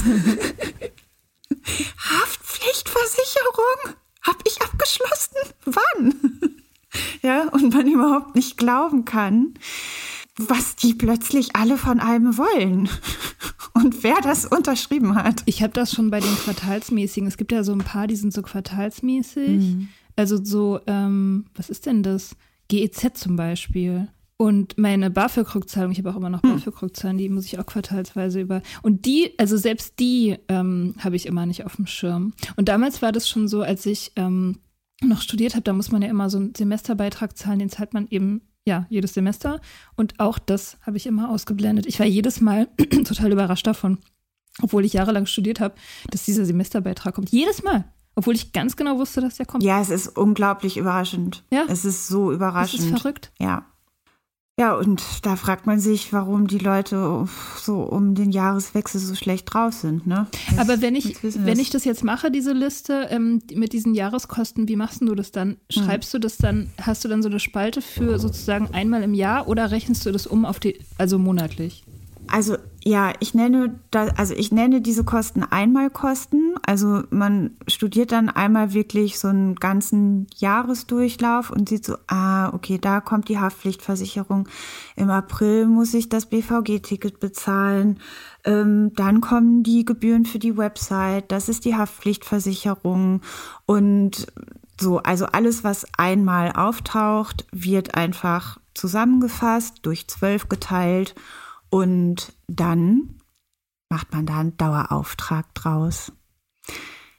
Haftpflichtversicherung? Hab ich abgeschlossen? Wann? Ja, und man überhaupt nicht glauben kann, was die plötzlich alle von einem wollen. Und wer das unterschrieben hat. Ich habe das schon bei den quartalsmäßigen. Es gibt ja so ein paar, die sind so quartalsmäßig. Mhm. Also so, ähm, was ist denn das? G E Z zum Beispiel. Und meine BAföG-Rückzahlung, ich habe auch immer noch mhm. BAföG-Rückzahlen, die muss ich auch quartalsweise über. Und die, also selbst die ähm, habe ich immer nicht auf dem Schirm. Und damals war das schon so, als ich ähm, noch studiert habe, da muss man ja immer so einen Semesterbeitrag zahlen, den zahlt man eben ja, jedes Semester. Und auch das habe ich immer ausgeblendet. Ich war jedes Mal total überrascht davon, obwohl ich jahrelang studiert habe, dass dieser Semesterbeitrag kommt. Jedes Mal. Obwohl ich ganz genau wusste, dass der kommt. Ja, es ist unglaublich überraschend. Ja? Es ist so überraschend. Das ist verrückt. Ja. Ja, und da fragt man sich, warum die Leute so um den Jahreswechsel so schlecht drauf sind, ne? Das, aber wenn ich, wenn ich das jetzt mache, diese Liste ähm, mit diesen Jahreskosten, wie machst du das dann? Schreibst hm. du das dann, hast du dann so eine Spalte für sozusagen einmal im Jahr oder rechnest du das um auf die, also monatlich? Also ja, ich nenne da, also ich nenne diese Kosten Einmalkosten. Also man studiert dann einmal wirklich so einen ganzen Jahresdurchlauf und sieht so, ah, okay, da kommt die Haftpflichtversicherung. Im April muss ich das B V G-Ticket bezahlen. Ähm, dann kommen die Gebühren für die Website. Das ist die Haftpflichtversicherung. Und so, also alles, was einmal auftaucht, wird einfach zusammengefasst, durch zwölf geteilt. Und dann macht man da einen Dauerauftrag draus.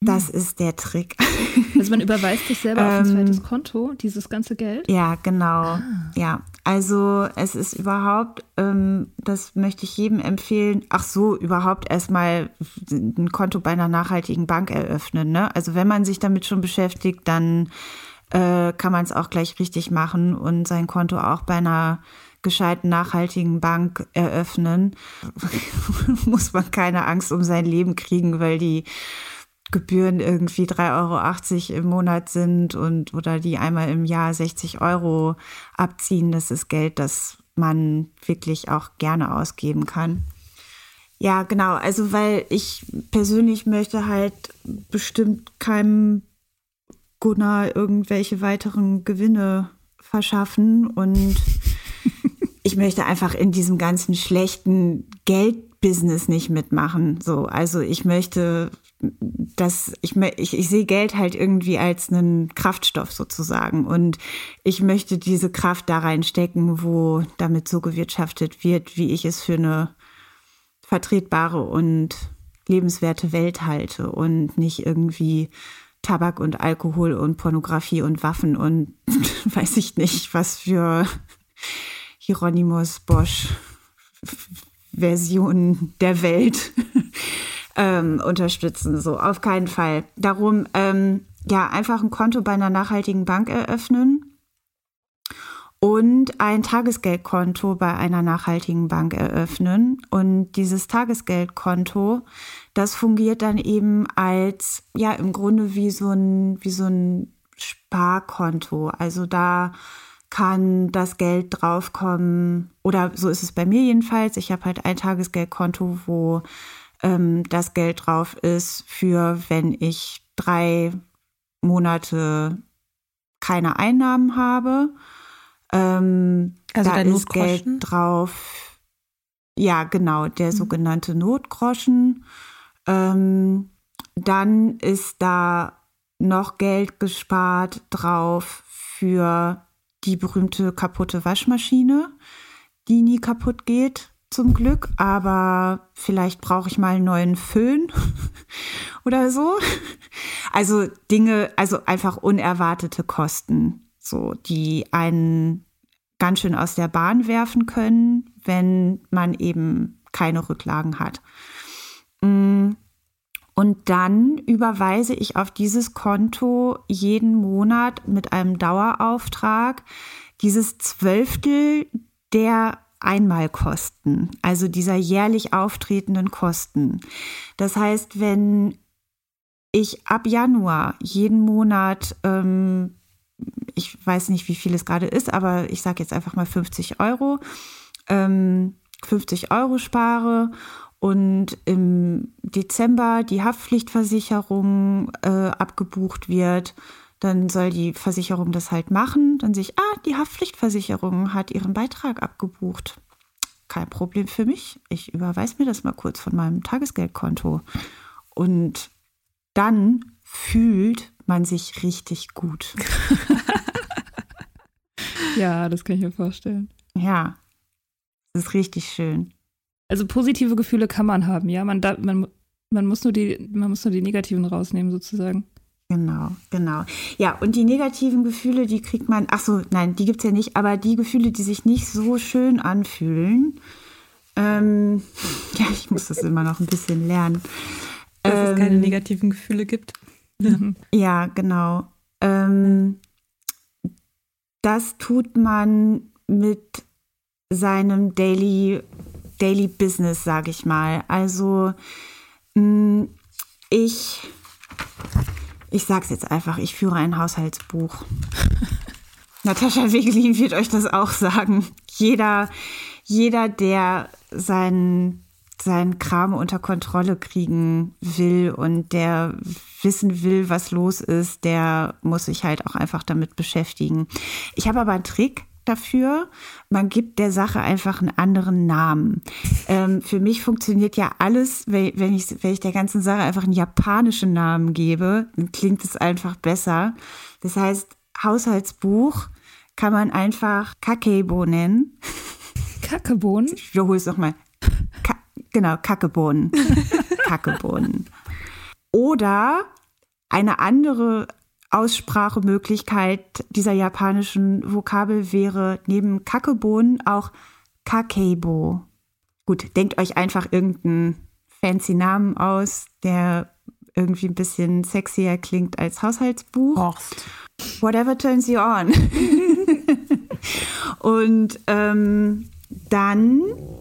Das ist der Trick. Also man überweist sich selber auf ein zweites Konto, dieses ganze Geld? Ja, genau. Ah. Ja, also es ist überhaupt, ähm, das möchte ich jedem empfehlen, ach so, überhaupt erstmal ein Konto bei einer nachhaltigen Bank eröffnen. Ne? Also wenn man sich damit schon beschäftigt, dann äh, kann man es auch gleich richtig machen und sein Konto auch bei einer gescheiten, nachhaltigen Bank eröffnen. Muss man keine Angst um sein Leben kriegen, weil die Gebühren irgendwie drei Euro achtzig im Monat sind und oder die einmal im Jahr sechzig Euro abziehen. Das ist Geld, das man wirklich auch gerne ausgeben kann. Ja, genau. Also weil ich persönlich möchte halt bestimmt keinem Gunnar irgendwelche weiteren Gewinne verschaffen und ich möchte einfach in diesem ganzen schlechten Geldbusiness nicht mitmachen. So, also ich möchte, dass ich, ich, ich sehe Geld halt irgendwie als einen Kraftstoff sozusagen und ich möchte diese Kraft da reinstecken, wo damit so gewirtschaftet wird, wie ich es für eine vertretbare und lebenswerte Welt halte und nicht irgendwie Tabak und Alkohol und Pornografie und Waffen und weiß ich nicht, was für Hieronymus Bosch Version der Welt ähm, unterstützen. So, auf keinen Fall. Darum, ähm, ja, einfach ein Konto bei einer nachhaltigen Bank eröffnen und ein Tagesgeldkonto bei einer nachhaltigen Bank eröffnen. Und dieses Tagesgeldkonto, das fungiert dann eben als, ja, im Grunde wie so ein, wie so ein Sparkonto. Also da kann das Geld draufkommen, oder so ist es bei mir jedenfalls. Ich habe halt ein Tagesgeldkonto, wo ähm, das Geld drauf ist für, wenn ich drei Monate keine Einnahmen habe. Ähm, also da der ist Notgroschen? Geld drauf. Ja, genau, der mhm. sogenannte Notgroschen. Ähm, dann ist da noch Geld gespart drauf für die berühmte kaputte Waschmaschine, die nie kaputt geht, zum Glück. Aber vielleicht brauche ich mal einen neuen Föhn oder so. Also Dinge, also einfach unerwartete Kosten, so, die einen ganz schön aus der Bahn werfen können, wenn man eben keine Rücklagen hat. Und dann überweise ich auf dieses Konto jeden Monat mit einem Dauerauftrag dieses Zwölftel der Einmalkosten, also dieser jährlich auftretenden Kosten. Das heißt, wenn ich ab Januar jeden Monat, ähm, ich weiß nicht, wie viel es gerade ist, aber ich sage jetzt einfach mal fünfzig Euro, ähm, fünfzig Euro spare und im Dezember die Haftpflichtversicherung äh, abgebucht wird, dann soll die Versicherung das halt machen. Dann sehe ich, ah, die Haftpflichtversicherung hat ihren Beitrag abgebucht. Kein Problem für mich. Ich überweise mir das mal kurz von meinem Tagesgeldkonto. Und dann fühlt man sich richtig gut. Ja, das kann ich mir vorstellen. Ja, das ist richtig schön. Also positive Gefühle kann man haben, ja. Man, da, man, man, muss nur die, man muss nur die negativen rausnehmen, sozusagen. Genau, genau. Ja, und die negativen Gefühle, die kriegt man, ach so, nein, die gibt's ja nicht, aber die Gefühle, die sich nicht so schön anfühlen, ähm, ja, ich muss das immer noch ein bisschen lernen. Dass ähm, es keine negativen Gefühle gibt. Ja, genau. Ähm, das tut man mit seinem Daily Daily Business, sage ich mal. Also ich, ich sage es jetzt einfach, ich führe ein Haushaltsbuch. Natascha Wegelin wird euch das auch sagen. Jeder, jeder, der seinen, seinen Kram unter Kontrolle kriegen will und der wissen will, was los ist, der muss sich halt auch einfach damit beschäftigen. Ich habe aber einen Trick dafür. Man gibt der Sache einfach einen anderen Namen. Ähm, für mich funktioniert ja alles, wenn, wenn, ich, wenn ich der ganzen Sache einfach einen japanischen Namen gebe, dann klingt es einfach besser. Das heißt, Haushaltsbuch kann man einfach Kakeibo nennen. Kackebohnen? Ich wiederhole es nochmal. Ka- genau, Kackebohnen. Kackebohnen. Oder eine andere Aussprachemöglichkeit dieser japanischen Vokabel wäre neben Kakebohnen auch Kakeibo. Gut, denkt euch einfach irgendeinen fancy Namen aus, der irgendwie ein bisschen sexier klingt als Haushaltsbuch. Horst. Whatever turns you on. Und ähm, dann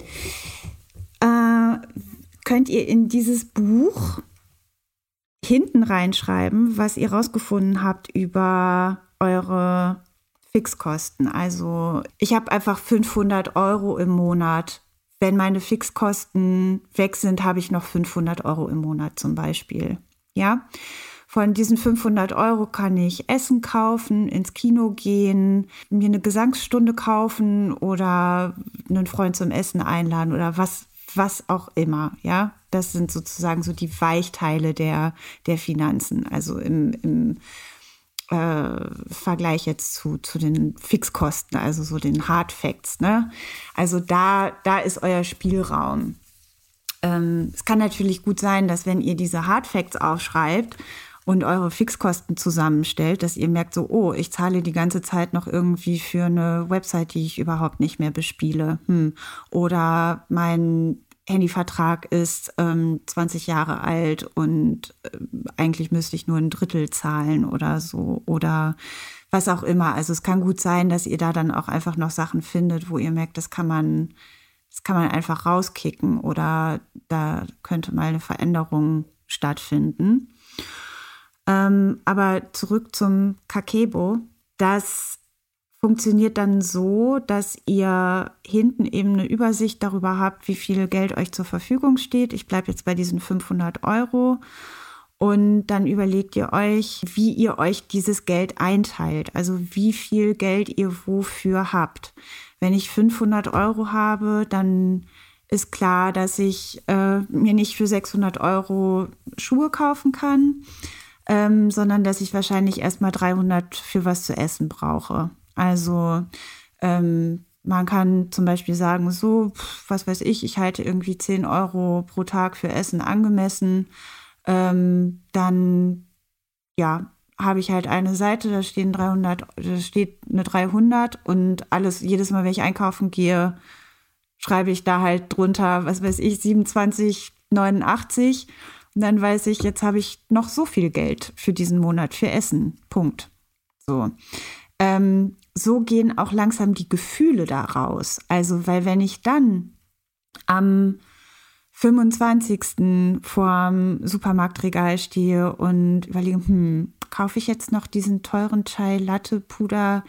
äh, könnt ihr in dieses Buch hinten reinschreiben, was ihr rausgefunden habt über eure Fixkosten. Also ich habe einfach fünfhundert Euro im Monat. Wenn meine Fixkosten weg sind, habe ich noch fünfhundert Euro im Monat zum Beispiel. Ja, von diesen fünfhundert Euro kann ich Essen kaufen, ins Kino gehen, mir eine Gesangsstunde kaufen oder einen Freund zum Essen einladen oder was, was auch immer. Ja, das sind sozusagen so die Weichteile der, der Finanzen. Also im, im äh, Vergleich jetzt zu, zu den Fixkosten, also so den Hard Facts. Ne? Also da, da ist euer Spielraum. Ähm, es kann natürlich gut sein, dass wenn ihr diese Hard Facts aufschreibt und eure Fixkosten zusammenstellt, dass ihr merkt so, oh, ich zahle die ganze Zeit noch irgendwie für eine Website, die ich überhaupt nicht mehr bespiele. Hm. Oder mein Handyvertrag ist ähm, zwanzig Jahre alt und äh, eigentlich müsste ich nur ein Drittel zahlen oder so. Oder was auch immer. Also es kann gut sein, dass ihr da dann auch einfach noch Sachen findet, wo ihr merkt, das kann man, das kann man einfach rauskicken oder da könnte mal eine Veränderung stattfinden. Ähm, aber zurück zum Kakeibo. Das funktioniert dann so, dass ihr hinten eben eine Übersicht darüber habt, wie viel Geld euch zur Verfügung steht. Ich bleibe jetzt bei diesen fünfhundert Euro. Und dann überlegt ihr euch, wie ihr euch dieses Geld einteilt. Also wie viel Geld ihr wofür habt. Wenn ich fünfhundert Euro habe, dann ist klar, dass ich äh, mir nicht für sechshundert Euro Schuhe kaufen kann, Ähm, sondern dass ich wahrscheinlich erstmal dreihundert für was zu essen brauche. Also ähm, man kann zum Beispiel sagen, so, was weiß ich, ich halte irgendwie zehn Euro pro Tag für Essen angemessen. Ähm, dann, ja, habe ich halt eine Seite, da stehen dreihundert, da steht eine dreihundert und alles, jedes Mal, wenn ich einkaufen gehe, schreibe ich da halt drunter, was weiß ich, siebenundzwanzig neunundachtzig. Und dann weiß ich, jetzt habe ich noch so viel Geld für diesen Monat für Essen. Punkt. So. Ähm, so gehen auch langsam die Gefühle da raus. Also, weil wenn ich dann am fünfundzwanzigsten vorm Supermarktregal stehe und überlege, hm, kaufe ich jetzt noch diesen teuren Chai Latte Puder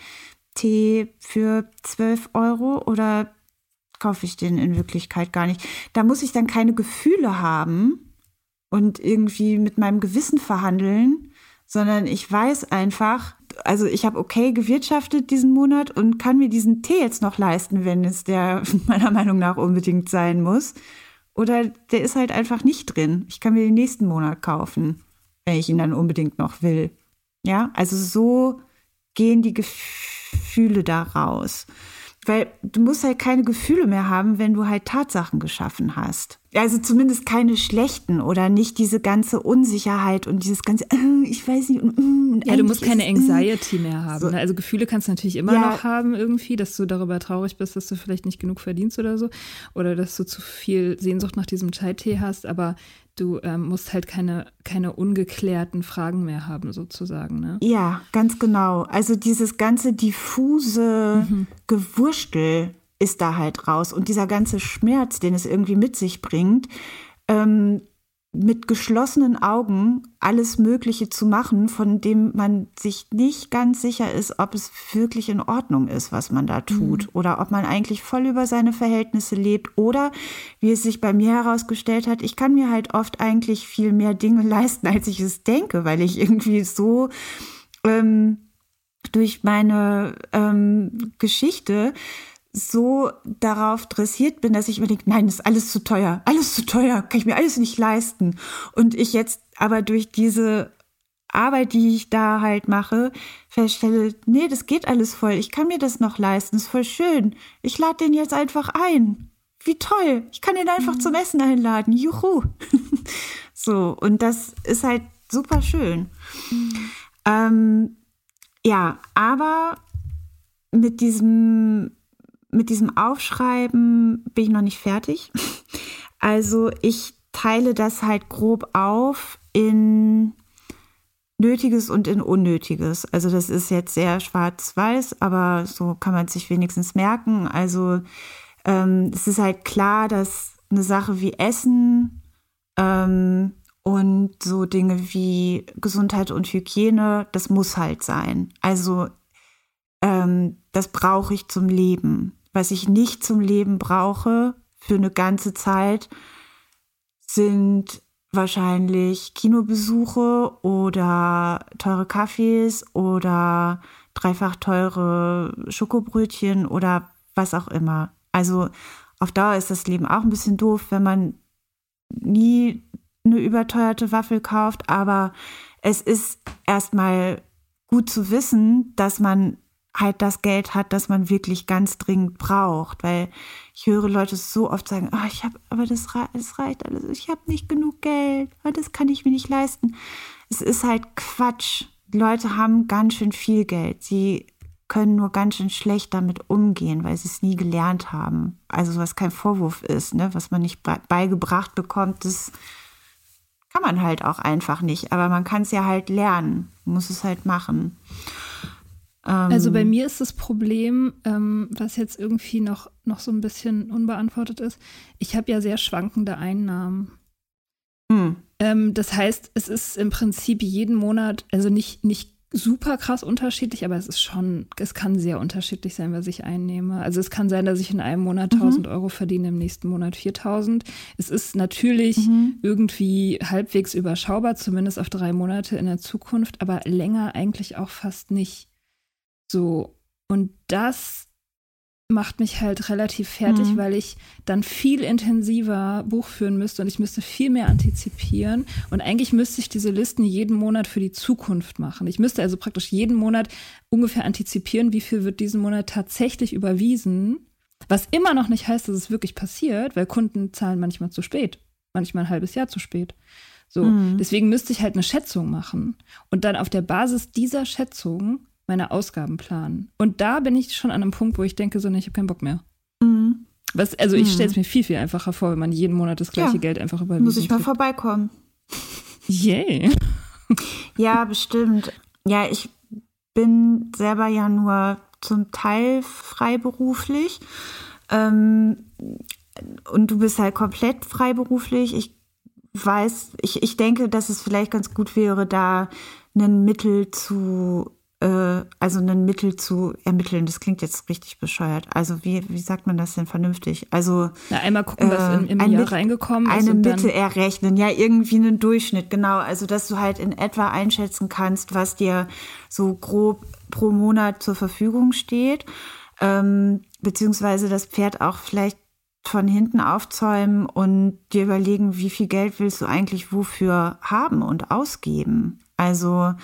Tee für zwölf Euro oder kaufe ich den in Wirklichkeit gar nicht? Da muss ich dann keine Gefühle haben und irgendwie mit meinem Gewissen verhandeln, sondern ich weiß einfach, also ich habe okay gewirtschaftet diesen Monat und kann mir diesen Tee jetzt noch leisten, wenn es der meiner Meinung nach unbedingt sein muss. Oder der ist halt einfach nicht drin. Ich kann mir den nächsten Monat kaufen, wenn ich ihn dann unbedingt noch will. Ja, also so gehen die Gefühle da raus. Weil du musst halt keine Gefühle mehr haben, wenn du halt Tatsachen geschaffen hast. Also zumindest keine schlechten oder nicht diese ganze Unsicherheit und dieses ganze, äh, ich weiß nicht. Und, und ja, du musst keine Anxiety mehr haben. So. Ne? Also Gefühle kannst du natürlich immer ja. noch haben irgendwie, dass du darüber traurig bist, dass du vielleicht nicht genug verdienst oder so. Oder dass du zu viel Sehnsucht nach diesem Chai-Tee hast. Aber du ähm, musst halt keine, keine ungeklärten Fragen mehr haben sozusagen. Ne? Ja, ganz genau. Also dieses ganze diffuse mhm. Gewurstel ist da halt raus. Und dieser ganze Schmerz, den es irgendwie mit sich bringt, ähm, mit geschlossenen Augen alles Mögliche zu machen, von dem man sich nicht ganz sicher ist, ob es wirklich in Ordnung ist, was man da tut. Mhm. Oder ob man eigentlich voll über seine Verhältnisse lebt. Oder, wie es sich bei mir herausgestellt hat, ich kann mir halt oft eigentlich viel mehr Dinge leisten, als ich es denke, weil ich irgendwie so ähm, durch meine ähm, Geschichte so darauf dressiert bin, dass ich mir denke, nein, das ist alles zu teuer, alles zu teuer, kann ich mir alles nicht leisten. Und ich jetzt aber durch diese Arbeit, die ich da halt mache, feststelle, nee, das geht alles voll, ich kann mir das noch leisten, das ist voll schön. Ich lade den jetzt einfach ein. Wie toll, ich kann den einfach mhm. zum Essen einladen, juhu. So, und das ist halt super schön. Mhm. Ähm, ja, aber mit diesem, mit diesem Aufschreiben bin ich noch nicht fertig. Also ich teile das halt grob auf in Nötiges und in Unnötiges. Also das ist jetzt sehr schwarz-weiß, aber so kann man sich wenigstens merken. Also ähm, es ist halt klar, dass eine Sache wie Essen ähm, und so Dinge wie Gesundheit und Hygiene, das muss halt sein. Also ähm, das brauche ich zum Leben. Was ich nicht zum Leben brauche für eine ganze Zeit, sind wahrscheinlich Kinobesuche oder teure Kaffees oder dreifach teure Schokobrötchen oder was auch immer. Also auf Dauer ist das Leben auch ein bisschen doof, wenn man nie eine überteuerte Waffel kauft, aber es ist erstmal gut zu wissen, dass man halt das Geld hat, das man wirklich ganz dringend braucht, weil ich höre Leute so oft sagen, oh, ich habe, aber das, das reicht alles, ich habe nicht genug Geld, das kann ich mir nicht leisten. Es ist halt Quatsch. Die Leute haben ganz schön viel Geld. Sie können nur ganz schön schlecht damit umgehen, weil sie es nie gelernt haben. Also was kein Vorwurf ist, ne? Was man nicht beigebracht bekommt, das kann man halt auch einfach nicht. Aber man kann es ja halt lernen, man muss es halt machen. Also bei mir ist das Problem, ähm, was jetzt irgendwie noch, noch so ein bisschen unbeantwortet ist, ich habe ja sehr schwankende Einnahmen. Hm. Ähm, das heißt, es ist im Prinzip jeden Monat, also nicht, nicht super krass unterschiedlich, aber es ist schon, es kann sehr unterschiedlich sein, was ich einnehme. Also es kann sein, dass ich in einem Monat tausend mhm. Euro verdiene, im nächsten Monat viertausend. Es ist natürlich mhm. irgendwie halbwegs überschaubar, zumindest auf drei Monate in der Zukunft, aber länger eigentlich auch fast nicht. So, und das macht mich halt relativ fertig, mhm. weil ich dann viel intensiver Buch führen müsste und ich müsste viel mehr antizipieren. Und eigentlich müsste ich diese Listen jeden Monat für die Zukunft machen. Ich müsste also praktisch jeden Monat ungefähr antizipieren, wie viel wird diesen Monat tatsächlich überwiesen. Was immer noch nicht heißt, dass es wirklich passiert, weil Kunden zahlen manchmal zu spät, manchmal ein halbes Jahr zu spät. So, mhm. deswegen müsste ich halt eine Schätzung machen und dann auf der Basis dieser Schätzung meine Ausgaben planen. Und da bin ich schon an einem Punkt, wo ich denke, so, ne, ich habe keinen Bock mehr. Mhm. Was, also ich mhm. stelle es mir viel, viel einfacher vor, wenn man jeden Monat das gleiche ja. Geld einfach überwiesen Muss ich mal kriegt. vorbeikommen. Yay. Yeah. Ja, bestimmt. Ja, ich bin selber ja nur zum Teil freiberuflich. Ähm, und du bist halt komplett freiberuflich. Ich weiß, ich, ich denke, dass es vielleicht ganz gut wäre, da ein Mittel zu also ein Mittel zu ermitteln. Das klingt jetzt richtig bescheuert. Also wie, wie sagt man das denn vernünftig? Also Na, einmal gucken, was in, im ein Jahr Mit, reingekommen ist. Eine und Mitte dann errechnen, ja, irgendwie einen Durchschnitt, genau. Also dass du halt in etwa einschätzen kannst, was dir so grob pro Monat zur Verfügung steht. Ähm, beziehungsweise das Pferd auch vielleicht von hinten aufzäumen und dir überlegen, wie viel Geld willst du eigentlich wofür haben und ausgeben. Also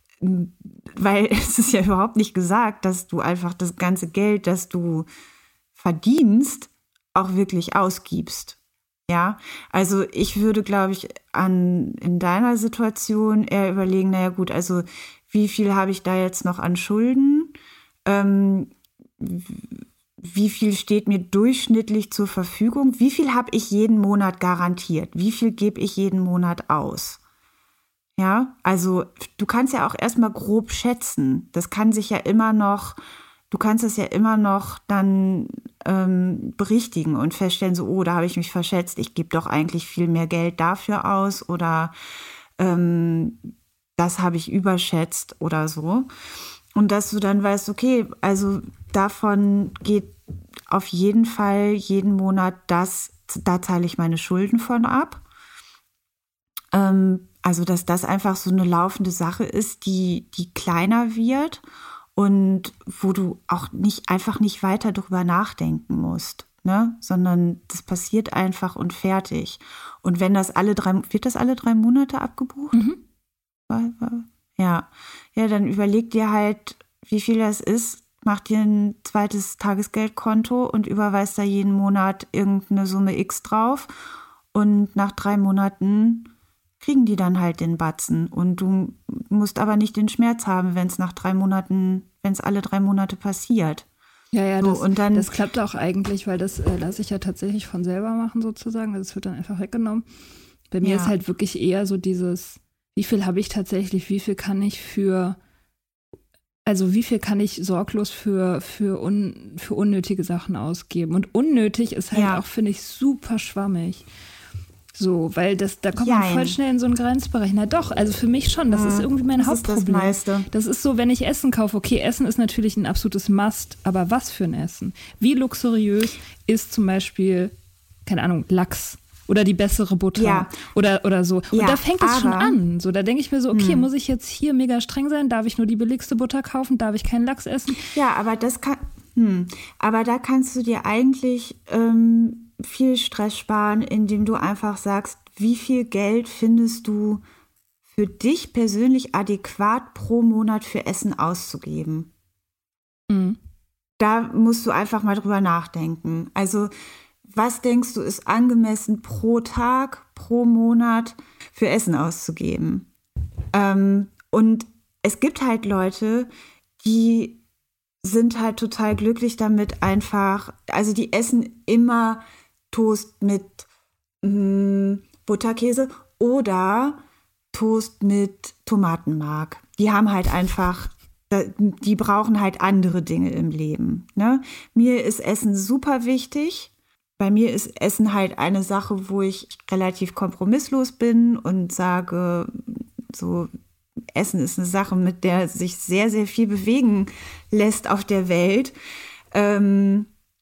weil es ist ja überhaupt nicht gesagt, dass du einfach das ganze Geld, das du verdienst, auch wirklich ausgibst. Ja, also ich würde, glaube ich, an in deiner Situation eher überlegen, naja gut, also wie viel habe ich da jetzt noch an Schulden? Ähm, wie viel steht mir durchschnittlich zur Verfügung? Wie viel habe ich jeden Monat garantiert? Wie viel gebe ich jeden Monat aus? Ja, also du kannst ja auch erstmal grob schätzen. Das kann sich ja immer noch, du kannst es ja immer noch dann ähm, berichtigen und feststellen, so, oh, da habe ich mich verschätzt, ich gebe doch eigentlich viel mehr Geld dafür aus oder ähm, das habe ich überschätzt oder so. Und dass du dann weißt, okay, also davon geht auf jeden Fall jeden Monat das, da zahle ich meine Schulden von ab. Ähm, Also, dass das einfach so eine laufende Sache ist, die, die kleiner wird und wo du auch nicht einfach nicht weiter drüber nachdenken musst, ne? Sondern das passiert einfach und fertig. Und wenn das alle drei, wird das alle drei Monate abgebucht? Mhm. Ja. Ja, dann überleg dir halt, wie viel das ist, mach dir ein zweites Tagesgeldkonto und überweis da jeden Monat irgendeine Summe X drauf und nach drei Monaten kriegen die dann halt den Batzen. Und du musst aber nicht den Schmerz haben, wenn es nach drei Monaten, wenn es alle drei Monate passiert. Ja, ja, so, das, und dann, das klappt auch eigentlich, weil das äh, lasse ich ja tatsächlich von selber machen sozusagen. Also es wird dann einfach weggenommen. Bei mir ja. ist halt wirklich eher so dieses, wie viel habe ich tatsächlich, wie viel kann ich für, also wie viel kann ich sorglos für, für, un, für unnötige Sachen ausgeben. Und unnötig ist halt ja. auch, finde ich, super schwammig. So, weil das, da kommt Jein. man voll schnell in so einen Grenzbereich. Na doch, also für mich schon, das mhm. ist irgendwie mein das Hauptproblem. Ist das meiste. Das ist so, wenn ich Essen kaufe, okay, Essen ist natürlich ein absolutes Must, aber was für ein Essen? Wie luxuriös ist zum Beispiel, keine Ahnung, Lachs oder die bessere Butter ja. oder, oder so. Und ja, da fängt es schon aber, an. So, da denke ich mir so, okay, hm. muss ich jetzt hier mega streng sein? Darf ich nur die billigste Butter kaufen? Darf ich keinen Lachs essen? Ja, aber das kann, hm, aber da kannst du dir eigentlich ähm, viel Stress sparen, indem du einfach sagst, wie viel Geld findest du für dich persönlich adäquat pro Monat für Essen auszugeben? Mhm. Da musst du einfach mal drüber nachdenken. Also, was denkst du, ist angemessen pro Tag, pro Monat für Essen auszugeben? Ähm, und es gibt halt Leute, die sind halt total glücklich damit einfach, also die essen immer Toast mit mh, Butterkäse oder Toast mit Tomatenmark. Die haben halt einfach, die brauchen halt andere Dinge im Leben. Ne? Mir ist Essen super wichtig. Bei mir ist Essen halt eine Sache, wo ich relativ kompromisslos bin und sage, so Essen ist eine Sache, mit der sich sehr, sehr viel bewegen lässt auf der Welt ähm,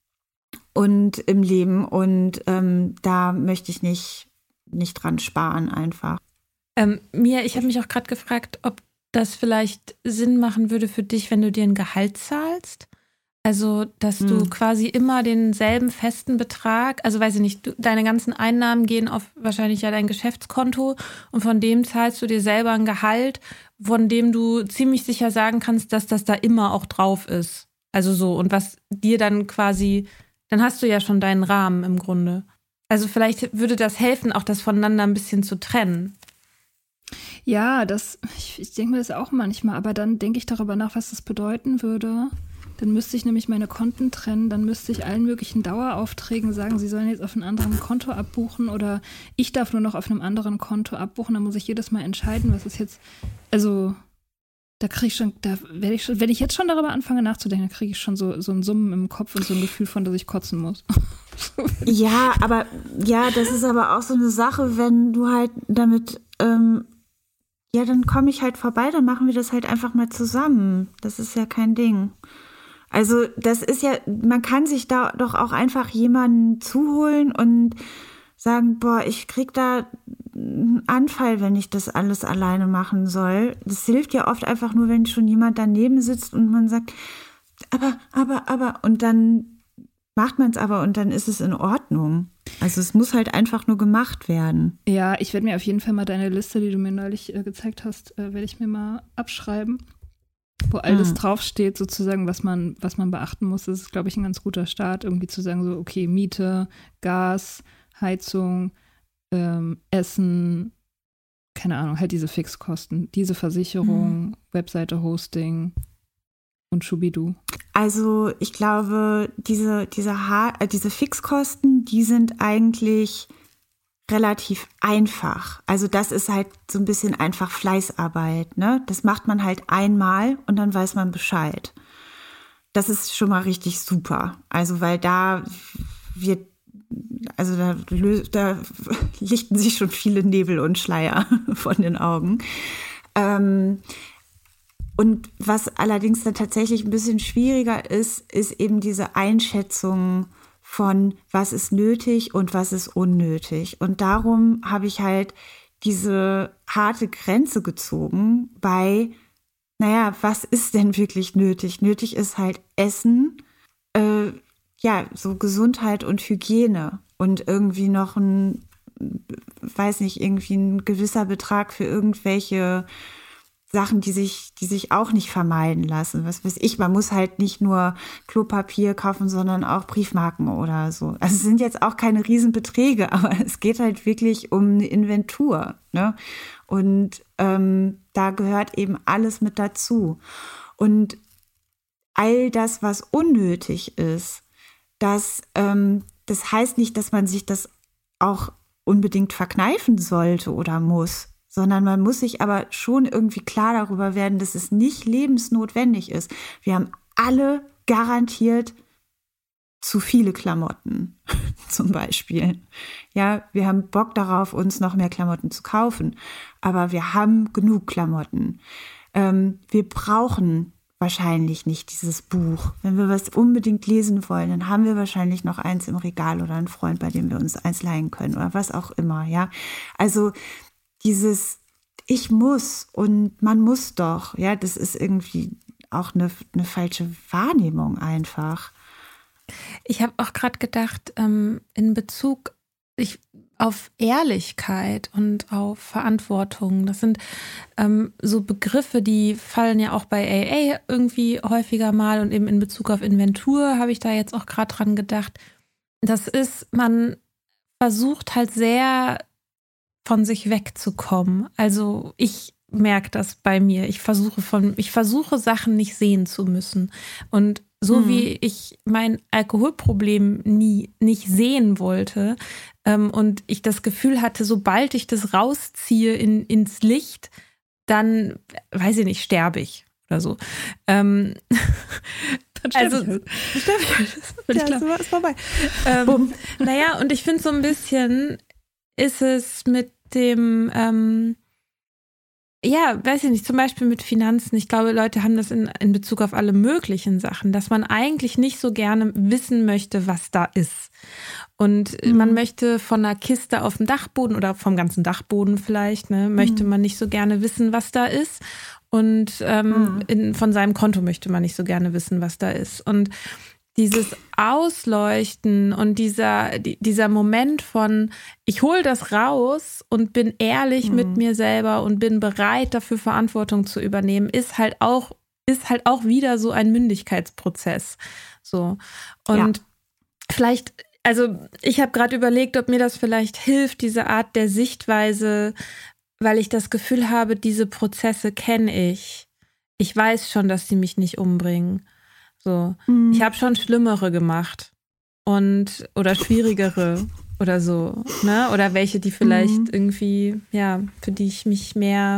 und im Leben. Und ähm, da möchte ich nicht, nicht dran sparen einfach. Ähm, Mia, ich habe mich auch gerade gefragt, ob das vielleicht Sinn machen würde für dich, wenn du dir ein Gehalt zahlst. Also, dass hm. du quasi immer denselben festen Betrag, also weiß ich nicht, du, deine ganzen Einnahmen gehen auf wahrscheinlich ja dein Geschäftskonto und von dem zahlst du dir selber ein Gehalt, von dem du ziemlich sicher sagen kannst, dass das da immer auch drauf ist. Also so, und was dir dann quasi, dann hast du ja schon deinen Rahmen im Grunde. Also vielleicht würde das helfen, auch das voneinander ein bisschen zu trennen. Ja, das, ich, ich denke mir das auch manchmal, aber dann denke ich darüber nach, was das bedeuten würde. Dann müsste ich nämlich meine Konten trennen, dann müsste ich allen möglichen Daueraufträgen sagen, sie sollen jetzt auf einem anderen Konto abbuchen oder ich darf nur noch auf einem anderen Konto abbuchen. Dann muss ich jedes Mal entscheiden, was ist jetzt, also da kriege ich schon, da werde ich schon, wenn ich jetzt schon darüber anfange nachzudenken, dann kriege ich schon so, so ein Summen im Kopf und so ein Gefühl von, dass ich kotzen muss. Ja, aber ja, das ist aber auch so eine Sache, wenn du halt damit, ähm, ja, dann komme ich halt vorbei, dann machen wir das halt einfach mal zusammen. Das ist ja kein Ding. Also das ist ja, man kann sich da doch auch einfach jemanden zuholen und sagen, boah, ich krieg da einen Anfall, wenn ich das alles alleine machen soll. Das hilft ja oft einfach nur, wenn schon jemand daneben sitzt und man sagt, aber, aber, aber, und dann macht man es aber und dann ist es in Ordnung. Also es muss halt einfach nur gemacht werden. Ja, ich werde mir auf jeden Fall mal deine Liste, die du mir neulich äh, gezeigt hast, äh, werde ich mir mal abschreiben. Wo alles hm. draufsteht, sozusagen, was man, was man beachten muss. Das ist, glaube ich, ein ganz guter Start, irgendwie zu sagen, so, okay, Miete, Gas, Heizung, ähm, Essen, keine Ahnung, halt diese Fixkosten, diese Versicherung, hm. Webseite, Hosting und Schubidu. Also ich glaube, diese, diese, ha- äh, diese Fixkosten, die sind eigentlich relativ einfach. Also das ist halt so ein bisschen einfach Fleißarbeit, ne? Das macht man halt einmal und dann weiß man Bescheid. Das ist schon mal richtig super. Also weil da wird, also da, da lichten sich schon viele Nebel und Schleier von den Augen. Ähm, und was allerdings dann tatsächlich ein bisschen schwieriger ist, ist eben diese Einschätzung von was ist nötig und was ist unnötig. Und darum habe ich halt diese harte Grenze gezogen bei, naja, was ist denn wirklich nötig? Nötig ist halt Essen, äh, ja, so Gesundheit und Hygiene und irgendwie noch ein, weiß nicht, irgendwie ein gewisser Betrag für irgendwelche Sachen, die sich, die sich auch nicht vermeiden lassen. Was weiß ich, man muss halt nicht nur Klopapier kaufen, sondern auch Briefmarken oder so. Also es sind jetzt auch keine Riesenbeträge, aber es geht halt wirklich um eine Inventur, ne? Und ähm, da gehört eben alles mit dazu. Und all das, was unnötig ist, das, ähm, das heißt nicht, dass man sich das auch unbedingt verkneifen sollte oder muss, sondern man muss sich aber schon irgendwie klar darüber werden, dass es nicht lebensnotwendig ist. Wir haben alle garantiert zu viele Klamotten, zum Beispiel. Ja, wir haben Bock darauf, uns noch mehr Klamotten zu kaufen, aber wir haben genug Klamotten. Ähm, wir brauchen wahrscheinlich nicht dieses Buch. Wenn wir was unbedingt lesen wollen, dann haben wir wahrscheinlich noch eins im Regal oder einen Freund, bei dem wir uns eins leihen können oder was auch immer, ja. Also dieses Ich muss und man muss doch, ja, das ist irgendwie auch eine, eine falsche Wahrnehmung einfach. Ich habe auch gerade gedacht, ähm, in Bezug ich, auf Ehrlichkeit und auf Verantwortung, das sind ähm, so Begriffe, die fallen ja auch bei A A irgendwie häufiger mal und eben in Bezug auf Inventur habe ich da jetzt auch gerade dran gedacht. Das ist, man versucht halt sehr von sich wegzukommen. Also ich merke das bei mir. Ich versuche von, ich versuche Sachen nicht sehen zu müssen. Und so mhm. wie ich mein Alkoholproblem nie nicht sehen wollte ähm, und ich das Gefühl hatte, sobald ich das rausziehe in, ins Licht, dann, weiß ich nicht, sterbe ich oder so. Ähm, dann also, ich halt. sterbe ich halt. Ja, so ist vorbei. Ähm, naja, und ich finde so ein bisschen ist es mit dem, ähm, ja, weiß ich nicht, zum Beispiel mit Finanzen. Ich glaube, Leute haben das in, in Bezug auf alle möglichen Sachen, dass man eigentlich nicht so gerne wissen möchte, was da ist. Und mhm. man möchte von einer Kiste auf dem Dachboden oder vom ganzen Dachboden vielleicht, ne, möchte mhm. man nicht so gerne wissen, was da ist. Und ähm, mhm. in, von seinem Konto möchte man nicht so gerne wissen, was da ist. Und dieses Ausleuchten und dieser, dieser Moment von, ich hole das raus und bin ehrlich mhm. mit mir selber und bin bereit, dafür Verantwortung zu übernehmen, ist halt auch, ist halt auch wieder so ein Mündigkeitsprozess. So. Und ja. vielleicht, also ich habe gerade überlegt, ob mir das vielleicht hilft, diese Art der Sichtweise, weil ich das Gefühl habe, diese Prozesse kenne ich. Ich weiß schon, dass sie mich nicht umbringen. So, mhm. ich habe schon Schlimmere gemacht und oder schwierigere oder so, ne? Oder welche, die vielleicht mhm. irgendwie, ja, für die ich mich mehr,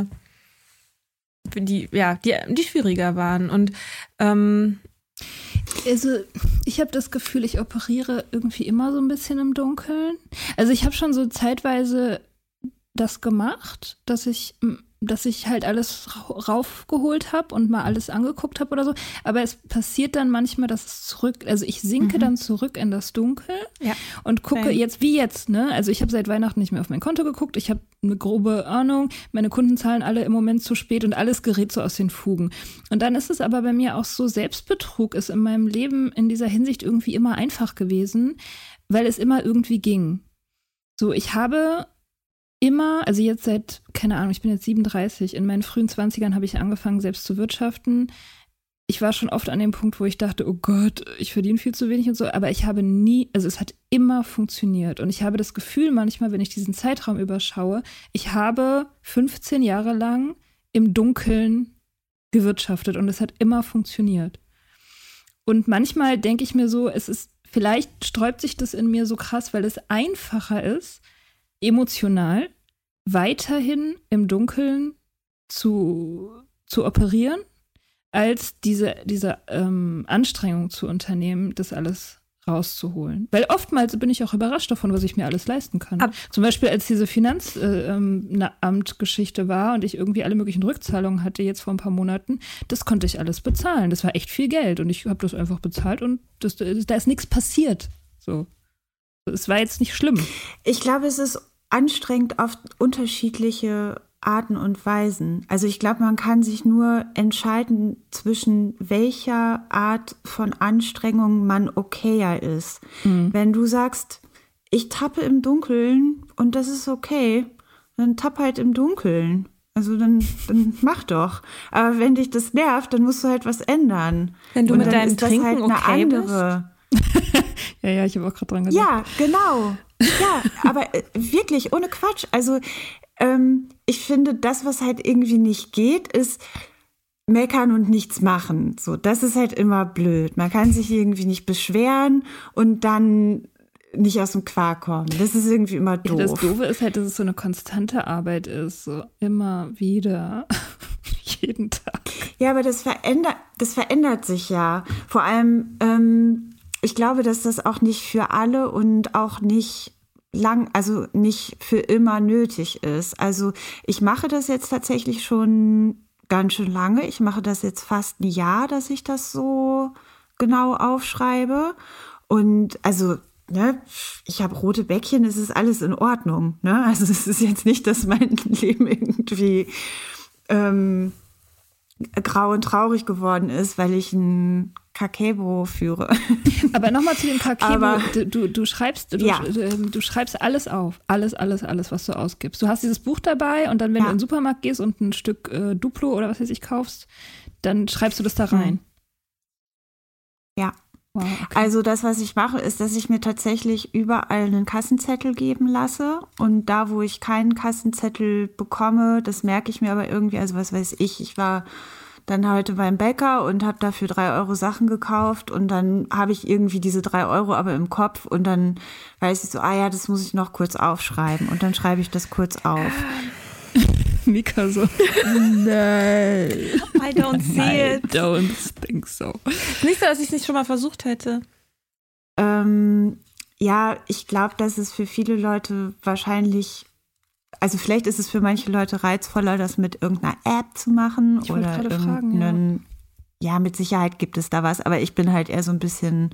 für die, ja, die, die schwieriger waren. Und ähm, also ich habe das Gefühl, ich operiere irgendwie immer so ein bisschen im Dunkeln. Also ich habe schon so zeitweise das gemacht, dass ich dass ich halt alles raufgeholt habe und mal alles angeguckt habe oder so. Aber es passiert dann manchmal, dass es zurück, also ich sinke mhm. dann zurück in das Dunkel ja. und gucke Fein. jetzt, wie jetzt, ne? Also ich habe seit Weihnachten nicht mehr auf mein Konto geguckt. Ich habe eine grobe Ahnung. Meine Kunden zahlen alle im Moment zu spät und alles gerät so aus den Fugen. Und dann ist es aber bei mir auch so, Selbstbetrug ist in meinem Leben in dieser Hinsicht irgendwie immer einfach gewesen, weil es immer irgendwie ging. So, ich habe immer, also jetzt seit, keine Ahnung, ich bin jetzt siebenunddreißig, in meinen frühen Zwanzigern habe ich angefangen, selbst zu wirtschaften. Ich war schon oft an dem Punkt, wo ich dachte, oh Gott, ich verdiene viel zu wenig und so, aber ich habe nie, also es hat immer funktioniert. Und ich habe das Gefühl manchmal, wenn ich diesen Zeitraum überschaue, ich habe fünfzehn Jahre lang im Dunkeln gewirtschaftet und es hat immer funktioniert. Und manchmal denke ich mir so, es ist, vielleicht sträubt sich das in mir so krass, weil es einfacher ist, emotional weiterhin im Dunkeln zu, zu operieren, als diese, diese ähm, Anstrengung zu unternehmen, das alles rauszuholen. Weil oftmals bin ich auch überrascht davon, was ich mir alles leisten kann. Ab Zum Beispiel, als diese Finanzamt-Geschichte äh, war und ich irgendwie alle möglichen Rückzahlungen hatte jetzt vor ein paar Monaten, das konnte ich alles bezahlen. Das war echt viel Geld und ich habe das einfach bezahlt und das, da ist nichts passiert. So. Es war jetzt nicht schlimm. Ich glaube, es ist anstrengend auf unterschiedliche Arten und Weisen. Also ich glaube, man kann sich nur entscheiden, zwischen welcher Art von Anstrengung man okayer ist. Mhm. Wenn du sagst, ich tappe im Dunkeln und das ist okay, dann tapp halt im Dunkeln. Also dann, dann mach doch. Aber wenn dich das nervt, dann musst du halt was ändern. Wenn du und mit deinem ist das Trinken halt eine okay andere. bist. ja, ja, ich habe auch gerade dran gedacht. Ja, genau. Ja, aber äh, wirklich, ohne Quatsch. Also ähm, ich finde, das, was halt irgendwie nicht geht, ist meckern und nichts machen. So, das ist halt immer blöd. Man kann sich irgendwie nicht beschweren und dann nicht aus dem Quark kommen. Das ist irgendwie immer doof. Ja, das Doofe ist halt, dass es so eine konstante Arbeit ist. So immer wieder. Jeden Tag. Ja, aber das verändert, das verändert sich ja. Vor allem, ähm, ich glaube, dass das auch nicht für alle und auch nicht lang, also nicht für immer nötig ist. Also ich mache das jetzt tatsächlich schon ganz schön lange. Ich mache das jetzt fast ein Jahr, dass ich das so genau aufschreibe. Und also Ne, ich habe rote Bäckchen, es ist alles in Ordnung. Ne? Also es ist jetzt nicht, dass mein Leben irgendwie ähm, grau und traurig geworden ist, weil ich ein Kakebo führe. Aber nochmal zu dem Kakebo. Aber, du, du, du, schreibst, du, ja. du, du schreibst alles auf. Alles, alles, alles, was du ausgibst. Du hast dieses Buch dabei und dann, wenn ja. du in den Supermarkt gehst und ein Stück äh, Duplo oder was weiß ich kaufst, dann schreibst du das da rein. Ja. Wow, okay. Also das, was ich mache, ist, dass ich mir tatsächlich überall einen Kassenzettel geben lasse und da, wo ich keinen Kassenzettel bekomme, das merke ich mir aber irgendwie, also was weiß ich, ich war dann heute beim Bäcker und habe dafür drei Euro Sachen gekauft und dann habe ich irgendwie diese drei Euro aber im Kopf und dann weiß ich so, ah ja, das muss ich noch kurz aufschreiben und dann schreibe ich das kurz auf. Mika so, nein. I don't see it. I don't think so. Nicht so, dass ich es nicht schon mal versucht hätte. Ähm, ja, ich glaube, dass es für viele Leute wahrscheinlich, also vielleicht ist es für manche Leute reizvoller, das mit irgendeiner App zu machen ich oder irgendeinen, fragen, ja. ja, mit Sicherheit gibt es da was, aber ich bin halt eher so ein bisschen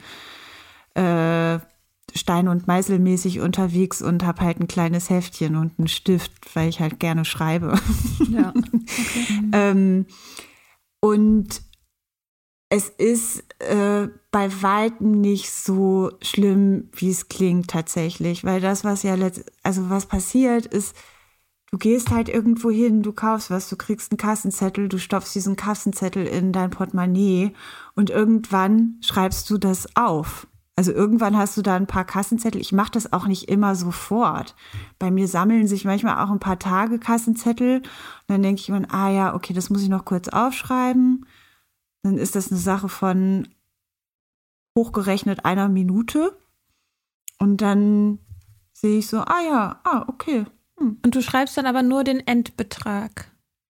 äh, Stein- und Meißelmäßig unterwegs und habe halt ein kleines Heftchen und einen Stift, weil ich halt gerne schreibe. Ja, okay. ähm, und es ist äh, bei weitem nicht so schlimm, wie es klingt tatsächlich, weil das, was ja letzt, also was passiert ist, du gehst halt irgendwo hin, du kaufst was, du kriegst einen Kassenzettel, du stopfst diesen Kassenzettel in dein Portemonnaie und irgendwann schreibst du das auf. Also irgendwann hast du da ein paar Kassenzettel. Ich mache das auch nicht immer sofort. Bei mir sammeln sich manchmal auch ein paar Tage Kassenzettel. Und dann denke ich mir, ah ja, okay, das muss ich noch kurz aufschreiben. Dann ist das eine Sache von hochgerechnet einer Minute. Und dann sehe ich so, ah ja, ah, okay. Hm. Und du schreibst dann aber nur den Endbetrag.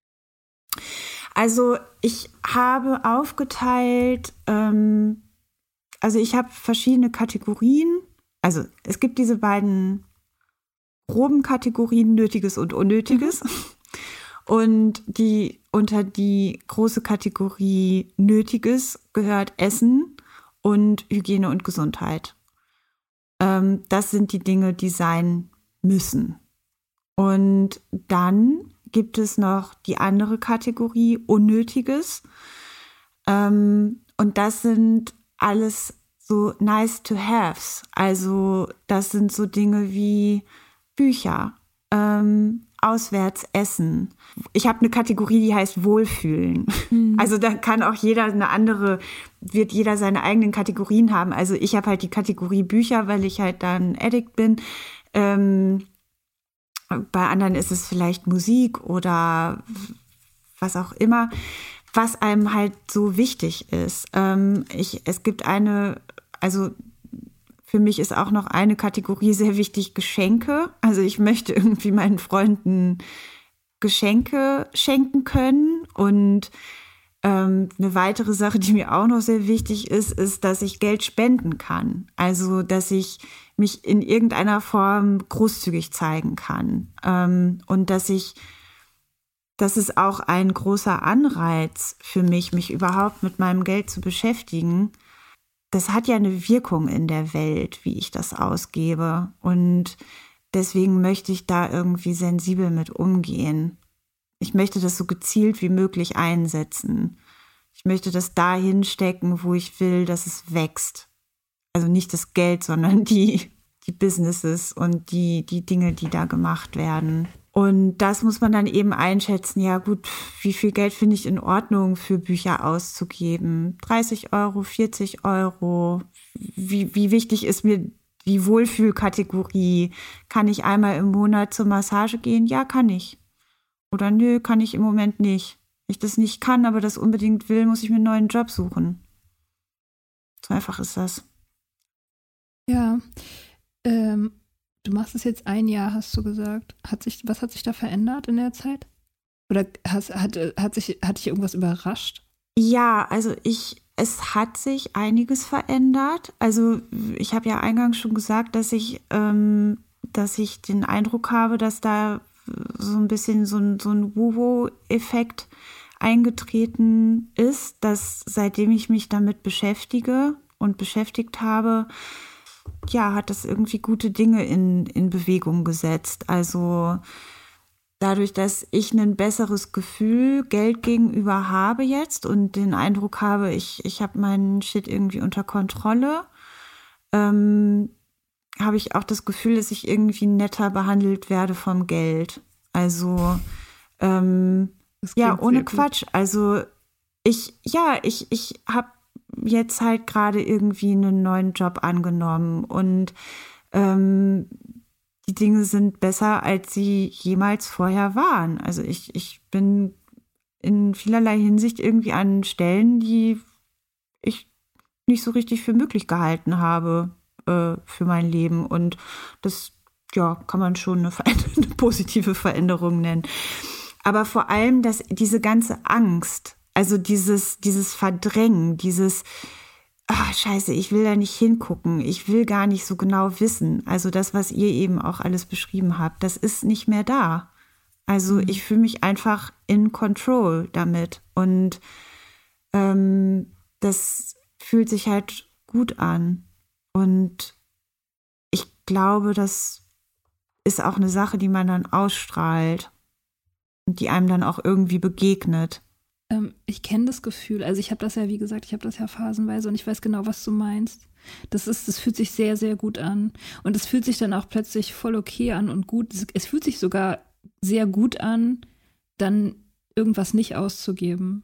Also ich habe aufgeteilt, ähm, also ich habe verschiedene Kategorien. Also es gibt diese beiden groben Kategorien, Nötiges und Unnötiges. Mhm. Und die unter die große Kategorie Nötiges gehört Essen und Hygiene und Gesundheit. Ähm, das sind die Dinge, die sein müssen. Und dann gibt es noch die andere Kategorie Unnötiges. Ähm, und das sind alles so nice to haves. Also das sind so Dinge wie Bücher, ähm, auswärts essen. Ich habe eine Kategorie, die heißt Wohlfühlen. Mhm. Also da kann auch jeder eine andere, wird jeder seine eigenen Kategorien haben. Also ich habe halt die Kategorie Bücher, weil ich halt da ein Addict bin. Ähm, bei anderen ist es vielleicht Musik oder was auch immer, was einem halt so wichtig ist. Ähm, ich, es gibt eine, also für mich ist auch noch eine Kategorie sehr wichtig, Geschenke. Also ich möchte irgendwie meinen Freunden Geschenke schenken können. Und ähm, eine weitere Sache, die mir auch noch sehr wichtig ist, ist, dass ich Geld spenden kann. Also dass ich mich in irgendeiner Form großzügig zeigen kann. Ähm, und dass ich Das ist auch ein großer Anreiz für mich, mich überhaupt mit meinem Geld zu beschäftigen. Das hat ja eine Wirkung in der Welt, wie ich das ausgebe. Und deswegen möchte ich da irgendwie sensibel mit umgehen. Ich möchte das so gezielt wie möglich einsetzen. Ich möchte das dahin stecken, wo ich will, dass es wächst. Also nicht das Geld, sondern die, die Businesses und die, die Dinge, die da gemacht werden. Und das muss man dann eben einschätzen. Ja gut, wie viel Geld finde ich in Ordnung für Bücher auszugeben? dreißig Euro, vierzig Euro? Wie, wie wichtig ist mir die Wohlfühlkategorie? Kann ich einmal im Monat zur Massage gehen? Ja, kann ich. Oder nö, kann ich im Moment nicht. Wenn ich das nicht kann, aber das unbedingt will, muss ich mir einen neuen Job suchen. So einfach ist das. Ja, ähm, du machst es jetzt ein Jahr, hast du gesagt. Hat sich, was hat sich da verändert in der Zeit? Oder hast, hat, hat, sich, hat dich irgendwas überrascht? Ja, also ich, es hat sich einiges verändert. Also ich habe ja eingangs schon gesagt, dass ich, ähm, dass ich den Eindruck habe, dass da so ein bisschen so ein, so ein Wuhu-Effekt eingetreten ist, dass seitdem ich mich damit beschäftige und beschäftigt habe, ja, hat das irgendwie gute Dinge in, in Bewegung gesetzt. Also dadurch, dass ich ein besseres Gefühl Geld gegenüber habe jetzt und den Eindruck habe, ich, ich habe meinen Shit irgendwie unter Kontrolle, ähm, habe ich auch das Gefühl, dass ich irgendwie netter behandelt werde vom Geld. Also ähm, ja, ohne Quatsch. Also ich, ja, ich, ich habe jetzt halt gerade irgendwie einen neuen Job angenommen und ähm, die Dinge sind besser, als sie jemals vorher waren. Also ich, ich bin in vielerlei Hinsicht irgendwie an Stellen, die ich nicht so richtig für möglich gehalten habe äh, für mein Leben. Und das, ja, kann man schon eine, eine positive Veränderung nennen. Aber vor allem, dass diese ganze Angst, also dieses, dieses Verdrängen, dieses, ach scheiße, ich will da nicht hingucken, ich will gar nicht so genau wissen. Also das, was ihr eben auch alles beschrieben habt, das ist nicht mehr da. Also ich fühle mich einfach in control damit. Und ähm, das fühlt sich halt gut an. Und ich glaube, das ist auch eine Sache, die man dann ausstrahlt und die einem dann auch irgendwie begegnet. Ähm, ich kenne das Gefühl, also ich habe das ja, wie gesagt, ich habe das ja phasenweise und ich weiß genau, was du meinst. Das ist, das fühlt sich sehr, sehr gut an. Und es fühlt sich dann auch plötzlich voll okay an und gut. Es, es fühlt sich sogar sehr gut an, dann irgendwas nicht auszugeben.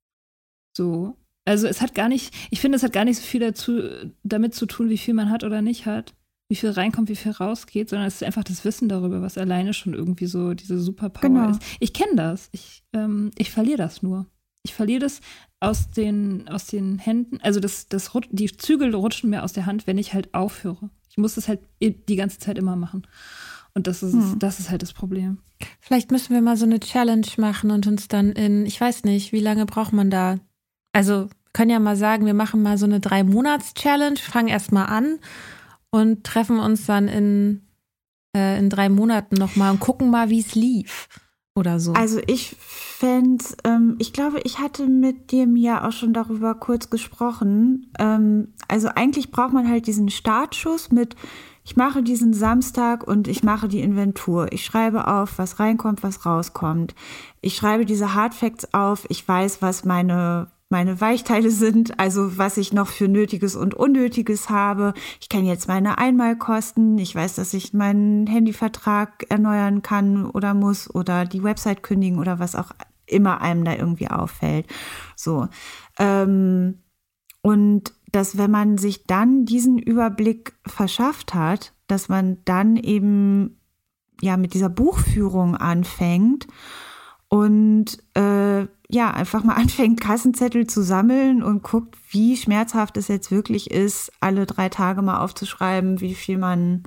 So. Also es hat gar nicht, ich finde, es hat gar nicht so viel dazu, damit zu tun, wie viel man hat oder nicht hat, wie viel reinkommt, wie viel rausgeht, sondern es ist einfach das Wissen darüber, was alleine schon irgendwie so diese Superpower genau. ist. Ich kenne das. Ich, ähm, ich verliere das nur. Ich verliere das aus den, aus den Händen. Also das, das, die Zügel rutschen mir aus der Hand, wenn ich halt aufhöre. Ich muss das halt die ganze Zeit immer machen. Und das ist, hm. das ist halt das Problem. Vielleicht müssen wir mal so eine Challenge machen und uns dann in, ich weiß nicht, wie lange braucht man da? Also wir können ja mal sagen, wir machen mal so eine Drei-Monats-Challenge, fangen erst mal an und treffen uns dann in, äh, in drei Monaten nochmal und gucken mal, wie es lief oder so. Also ich fände, ähm, ich glaube, ich hatte mit dir ja auch schon darüber kurz gesprochen. Ähm, also eigentlich braucht man halt diesen Startschuss mit, ich mache diesen Samstag und ich mache die Inventur. Ich schreibe auf, was reinkommt, was rauskommt. Ich schreibe diese Hardfacts auf. Ich weiß, was meine meine Weichteile sind, also was ich noch für Nötiges und Unnötiges habe. Ich kenne jetzt meine Einmalkosten. Ich weiß, dass ich meinen Handyvertrag erneuern kann oder muss oder die Website kündigen oder was auch immer einem da irgendwie auffällt. So. Ähm, und dass, wenn man sich dann diesen Überblick verschafft hat, dass man dann eben ja mit dieser Buchführung anfängt und äh, ja, einfach mal anfängt, Kassenzettel zu sammeln und guckt, wie schmerzhaft es jetzt wirklich ist, alle drei Tage mal aufzuschreiben, wie viel man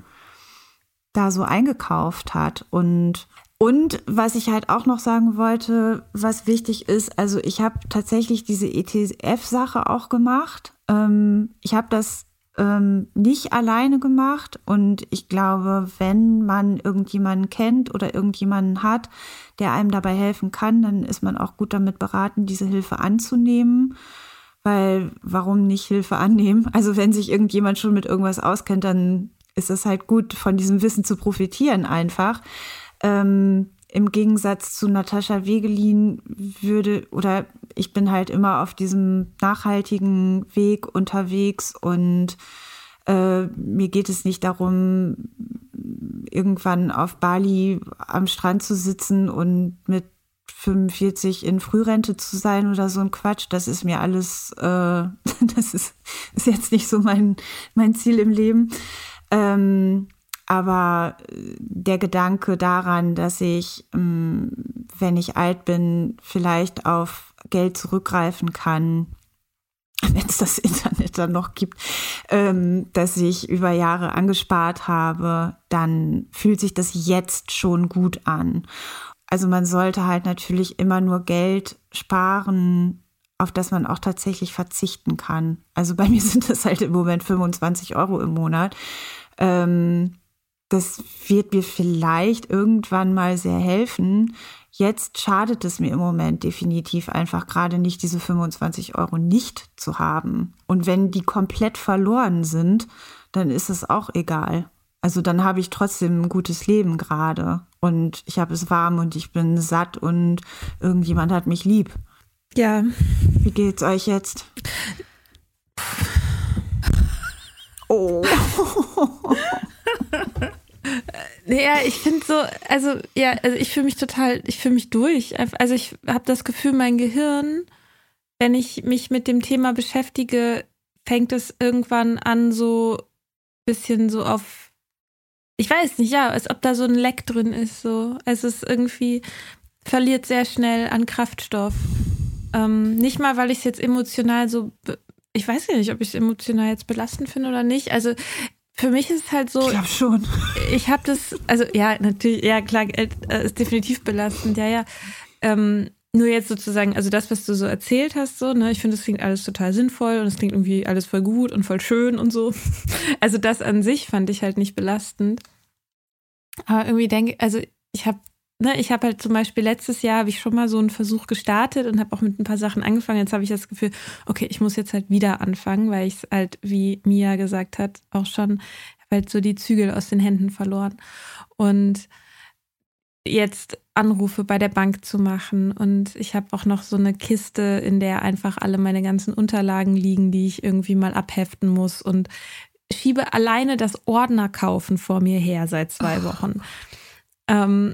da so eingekauft hat. Und, und was ich halt auch noch sagen wollte, was wichtig ist, also ich habe tatsächlich diese E T F-Sache auch gemacht. Ähm, ich habe das ähm, nicht alleine gemacht und ich glaube, wenn man irgendjemanden kennt oder irgendjemanden hat, der einem dabei helfen kann, dann ist man auch gut damit beraten, diese Hilfe anzunehmen, weil warum nicht Hilfe annehmen? Also wenn sich irgendjemand schon mit irgendwas auskennt, dann ist es halt gut, von diesem Wissen zu profitieren einfach. Ähm, im Gegensatz zu Natascha Wegelin würde, oder ich bin halt immer auf diesem nachhaltigen Weg unterwegs und äh, mir geht es nicht darum, irgendwann auf Bali am Strand zu sitzen und mit fünfundvierzig in Frührente zu sein oder so ein Quatsch, das ist mir alles, äh, das ist, ist jetzt nicht so mein, mein Ziel im Leben. Ähm, aber der Gedanke daran, dass ich, ähm, wenn ich alt bin, vielleicht auf Geld zurückgreifen kann, wenn es das Internet dann noch gibt, ähm, dass ich über Jahre angespart habe, dann fühlt sich das jetzt schon gut an. Also man sollte halt natürlich immer nur Geld sparen, auf das man auch tatsächlich verzichten kann. Also bei mir sind das halt im Moment fünfundzwanzig Euro im Monat. Ähm, das wird mir vielleicht irgendwann mal sehr helfen. Jetzt schadet es mir im Moment definitiv einfach gerade nicht, diese fünfundzwanzig Euro nicht zu haben. Und wenn die komplett verloren sind, dann ist es auch egal. Also dann habe ich trotzdem ein gutes Leben gerade. Und ich habe es warm und ich bin satt und irgendjemand hat mich lieb. Ja. Wie geht's euch jetzt? Oh. Ja, ich finde so, also ja, also ich fühle mich total, ich fühle mich durch. Also ich habe das Gefühl, mein Gehirn, wenn ich mich mit dem Thema beschäftige, fängt es irgendwann an, so ein bisschen so auf, ich weiß nicht, ja, als ob da so ein Leck drin ist. So. Also es ist irgendwie, verliert sehr schnell an Kraftstoff. Ähm, nicht mal, weil ich es jetzt emotional so, ich weiß ja nicht, ob ich es emotional jetzt belastend finde oder nicht. Also für mich ist es halt so. Ich glaube schon. Ich habe das, also ja, natürlich, ja klar, äh, ist definitiv belastend, ja, ja. Ähm, nur jetzt sozusagen, also das, was du so erzählt hast, so, ne, ich finde, das klingt alles total sinnvoll und es klingt irgendwie alles voll gut und voll schön und so. Also das an sich fand ich halt nicht belastend. Aber irgendwie denke, also ich habe, ne, ich habe halt zum Beispiel letztes Jahr, habe ich schon mal so einen Versuch gestartet und habe auch mit ein paar Sachen angefangen. Jetzt habe ich das Gefühl, okay, ich muss jetzt halt wieder anfangen, weil ich es halt, wie Mia gesagt hat, auch schon, habe halt so die Zügel aus den Händen verloren. Und jetzt Anrufe bei der Bank zu machen und ich habe auch noch so eine Kiste, in der einfach alle meine ganzen Unterlagen liegen, die ich irgendwie mal abheften muss und schiebe alleine das Ordnerkaufen vor mir her seit zwei Wochen. Ähm,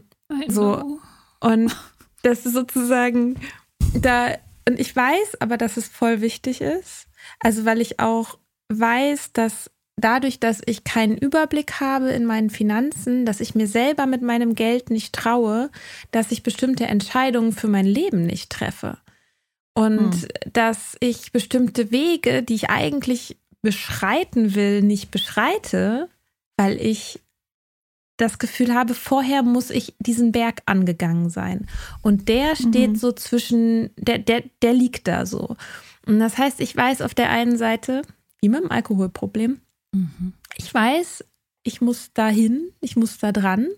so und das ist sozusagen da, und ich weiß aber, dass es voll wichtig ist, also weil ich auch weiß, dass dadurch, dass ich keinen Überblick habe in meinen Finanzen, dass ich mir selber mit meinem Geld nicht traue, dass ich bestimmte Entscheidungen für mein Leben nicht treffe. Und hm. dass ich bestimmte Wege, die ich eigentlich beschreiten will, nicht beschreite, weil ich das Gefühl habe, vorher muss ich diesen Berg angegangen sein. Und der steht mhm. so zwischen, der, der, der liegt da so. Und das heißt, ich weiß auf der einen Seite, wie mit dem Alkoholproblem, ich weiß, ich muss da hin, ich muss da dran.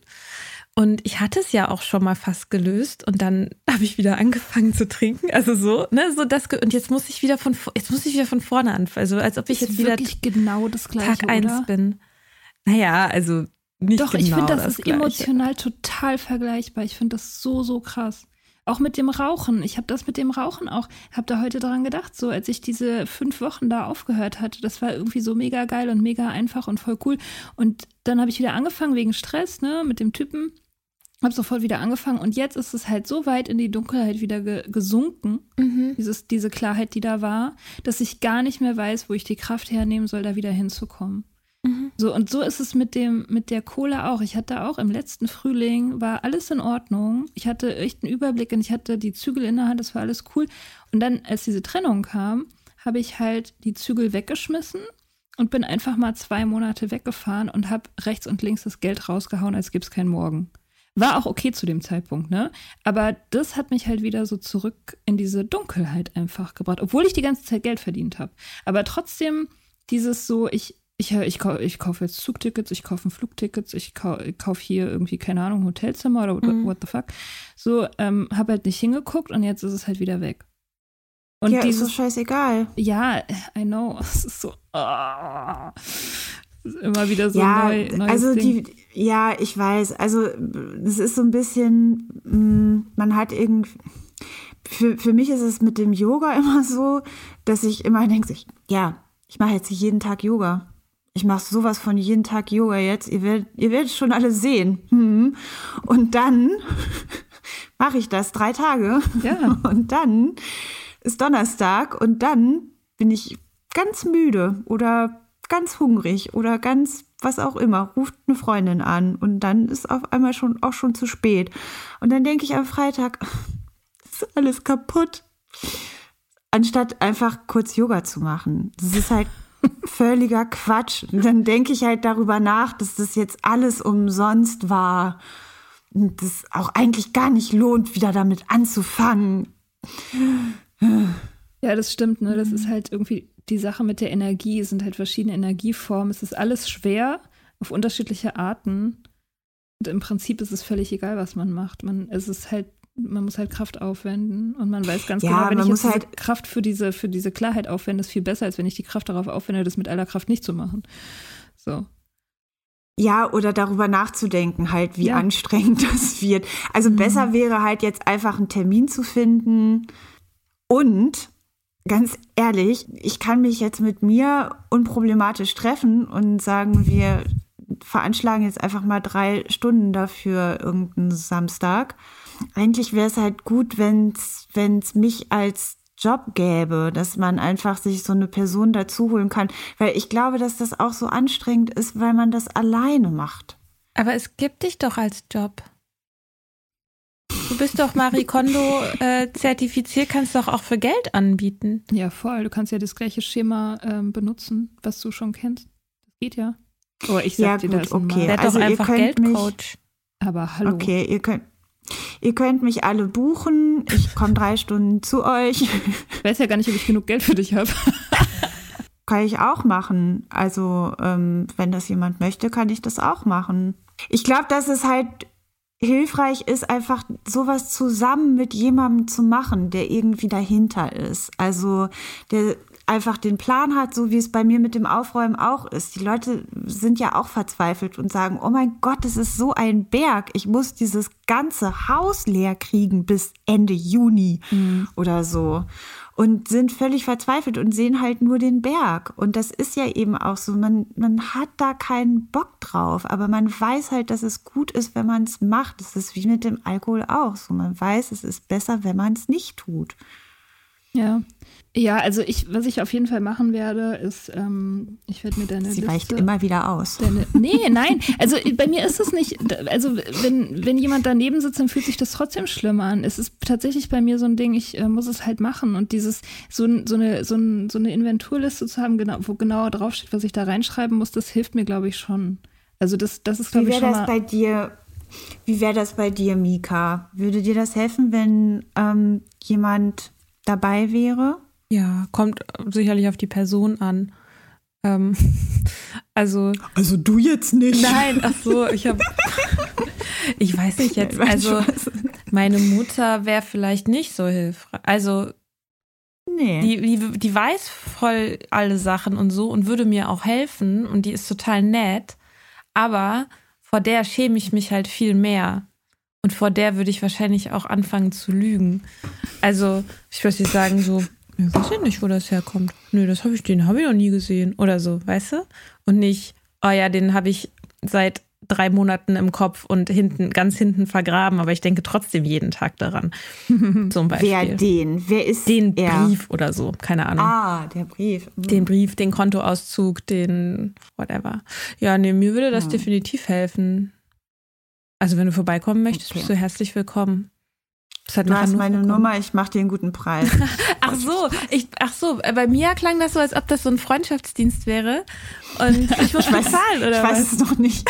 Und ich hatte es ja auch schon mal fast gelöst und dann habe ich wieder angefangen zu trinken. Also so, ne, so das und jetzt muss ich wieder von jetzt muss ich wieder von vorne anfangen. Also als ob ich jetzt wieder wirklich genau das Gleiche, Tag eins bin. Naja, also nicht Doch, genau ich finde, das, das ist Gleiche. Emotional total vergleichbar. Ich finde das so, so krass. Auch mit dem Rauchen. Ich habe das mit dem Rauchen auch, habe da heute dran gedacht, so als ich diese fünf Wochen da aufgehört hatte, das war irgendwie so mega geil und mega einfach und voll cool. Und dann habe ich wieder angefangen wegen Stress, ne, mit dem Typen, habe sofort wieder angefangen und jetzt ist es halt so weit in die Dunkelheit wieder ge- gesunken, mhm. dieses, diese Klarheit, die da war, dass ich gar nicht mehr weiß, wo ich die Kraft hernehmen soll, da wieder hinzukommen. Mhm. So, und so ist es mit dem, mit der Kohle auch. Ich hatte auch im letzten Frühling, war alles in Ordnung. Ich hatte echt einen Überblick und ich hatte die Zügel in der Hand, das war alles cool. Und dann, als diese Trennung kam, habe ich halt die Zügel weggeschmissen und bin einfach mal zwei Monate weggefahren und habe rechts und links das Geld rausgehauen, als gäbe es keinen Morgen. War auch okay zu dem Zeitpunkt, ne? Aber das hat mich halt wieder so zurück in diese Dunkelheit einfach gebracht, obwohl ich die ganze Zeit Geld verdient habe. Aber trotzdem dieses so, ich Ich, ich, ich kaufe jetzt Zugtickets, ich kaufe Flugtickets, ich kaufe kauf hier irgendwie, keine Ahnung, Hotelzimmer oder mhm. what the fuck. So, ähm, habe halt nicht hingeguckt und jetzt ist es halt wieder weg. Und ja, dieses, ist so scheißegal. Ja, I know. Es ist so, oh, es ist immer wieder so ja, neu. Neues also Ding. die, ja, ich weiß. Also es ist so ein bisschen, mh, man hat irgendwie, für, für mich ist es mit dem Yoga immer so, dass ich immer denke, ich, ja, ich mache jetzt jeden Tag Yoga. ich mache sowas von jeden Tag Yoga jetzt, ihr werdet, ihr werdet schon alle sehen. Hm. Und dann mache ich das drei Tage. Ja. Und dann ist Donnerstag und dann bin ich ganz müde oder ganz hungrig oder ganz was auch immer, ruft eine Freundin an und dann ist auf einmal schon auch schon zu spät. Und dann denke ich am Freitag, ist alles kaputt. Anstatt einfach kurz Yoga zu machen. Das ist halt völliger Quatsch. Und dann denke ich halt darüber nach, dass das jetzt alles umsonst war. Und das auch eigentlich gar nicht lohnt, wieder damit anzufangen. Ja, das stimmt, ne? Das ist halt irgendwie die Sache mit der Energie. Es sind halt verschiedene Energieformen. Es ist alles schwer auf unterschiedliche Arten. Und im Prinzip ist es völlig egal, was man macht. Man, es ist halt Man muss halt Kraft aufwenden und man weiß ganz ja, genau, wenn ich jetzt halt diese Kraft für diese, für diese Klarheit aufwende, ist viel besser, als wenn ich die Kraft darauf aufwende, das mit aller Kraft nicht zu machen. So. Ja, oder darüber nachzudenken halt, wie ja. anstrengend das wird. Also mhm. besser wäre halt jetzt einfach einen Termin zu finden und ganz ehrlich, ich kann mich jetzt mit mir unproblematisch treffen und sagen, wir veranschlagen jetzt einfach mal drei Stunden dafür irgendeinen Samstag. Eigentlich wäre es halt gut, wenn es mich als Job gäbe, dass man einfach sich so eine Person dazu holen kann. Weil ich glaube, dass das auch so anstrengend ist, weil man das alleine macht. Aber es gibt dich doch als Job. Du bist doch Marie Kondo äh, zertifiziert, kannst doch auch für Geld anbieten. Ja, voll. Du kannst ja das gleiche Schema ähm, benutzen, was du schon kennst. Das geht ja. Oh, ich sag ja, dir gut, das okay. Werd Also doch einfach Geldcoach. Mich, aber hallo. Okay, ihr könnt, ihr könnt mich alle buchen. Ich komme drei Stunden zu euch. Ich weiß ja gar nicht, ob ich genug Geld für dich habe. Kann ich auch machen. Also, ähm, wenn das jemand möchte, kann ich das auch machen. Ich glaube, dass es halt hilfreich ist, einfach sowas zusammen mit jemandem zu machen, der irgendwie dahinter ist. Also, der einfach den Plan hat, so wie es bei mir mit dem Aufräumen auch ist. Die Leute sind ja auch verzweifelt und sagen, oh mein Gott, das ist so ein Berg. Ich muss dieses ganze Haus leer kriegen bis Ende Juni mhm. oder so. Und sind völlig verzweifelt und sehen halt nur den Berg. Und das ist ja eben auch so, man, man hat da keinen Bock drauf, aber man weiß halt, dass es gut ist, wenn man es macht. Das ist wie mit dem Alkohol auch so. Man weiß, es ist besser, wenn man es nicht tut. Ja. Ja, also ich, was ich auf jeden Fall machen werde, ist, ähm, ich werde mir deine Sie Liste... Sie weicht immer wieder aus. Deine, nee, nein, also bei mir ist es nicht, also wenn, wenn jemand daneben sitzt, dann fühlt sich das trotzdem schlimm an. Es ist tatsächlich bei mir so ein Ding, ich äh, muss es halt machen und dieses, so, so, eine, so, ein, so eine Inventurliste zu haben, genau, wo genauer draufsteht, was ich da reinschreiben muss, das hilft mir, glaube ich, schon. Also das, das ist, glaube ich, schon das mal... Bei dir, wie wäre das bei dir, Mika? Würde dir das helfen, wenn ähm, jemand dabei wäre? Ja, kommt sicherlich auf die Person an. Ähm, also. Also du jetzt nicht. Nein, ach so, ich habe. Ich weiß nicht jetzt. Also meine Mutter wäre vielleicht nicht so hilfreich. Also nee. die, die, die weiß voll alle Sachen und so und würde mir auch helfen und die ist total nett. Aber vor der schäme ich mich halt viel mehr. Und vor der würde ich wahrscheinlich auch anfangen zu lügen. Also ich würde nicht sagen so, ich weiß ja nicht, wo das herkommt. Nö, das habe ich, den habe ich noch nie gesehen. Oder so, weißt du? Und nicht, oh ja, den habe ich seit drei Monaten im Kopf und hinten, ganz hinten vergraben, aber ich denke trotzdem jeden Tag daran. Zum Beispiel. Wer den? Wer ist den er? Brief oder so, keine Ahnung. Ah, der Brief. Mhm. Den Brief, den Kontoauszug, den whatever. Ja, nee, mir würde das mhm. definitiv helfen. Also wenn du vorbeikommen möchtest, okay. bist du herzlich willkommen. Das du hast meine bekommen. Nummer, ich mache dir einen guten Preis. Ach so, ich, ach so, bei mir klang das so, als ob das so ein Freundschaftsdienst wäre und ich muss bezahlen, oder ich was? Ich weiß es noch nicht.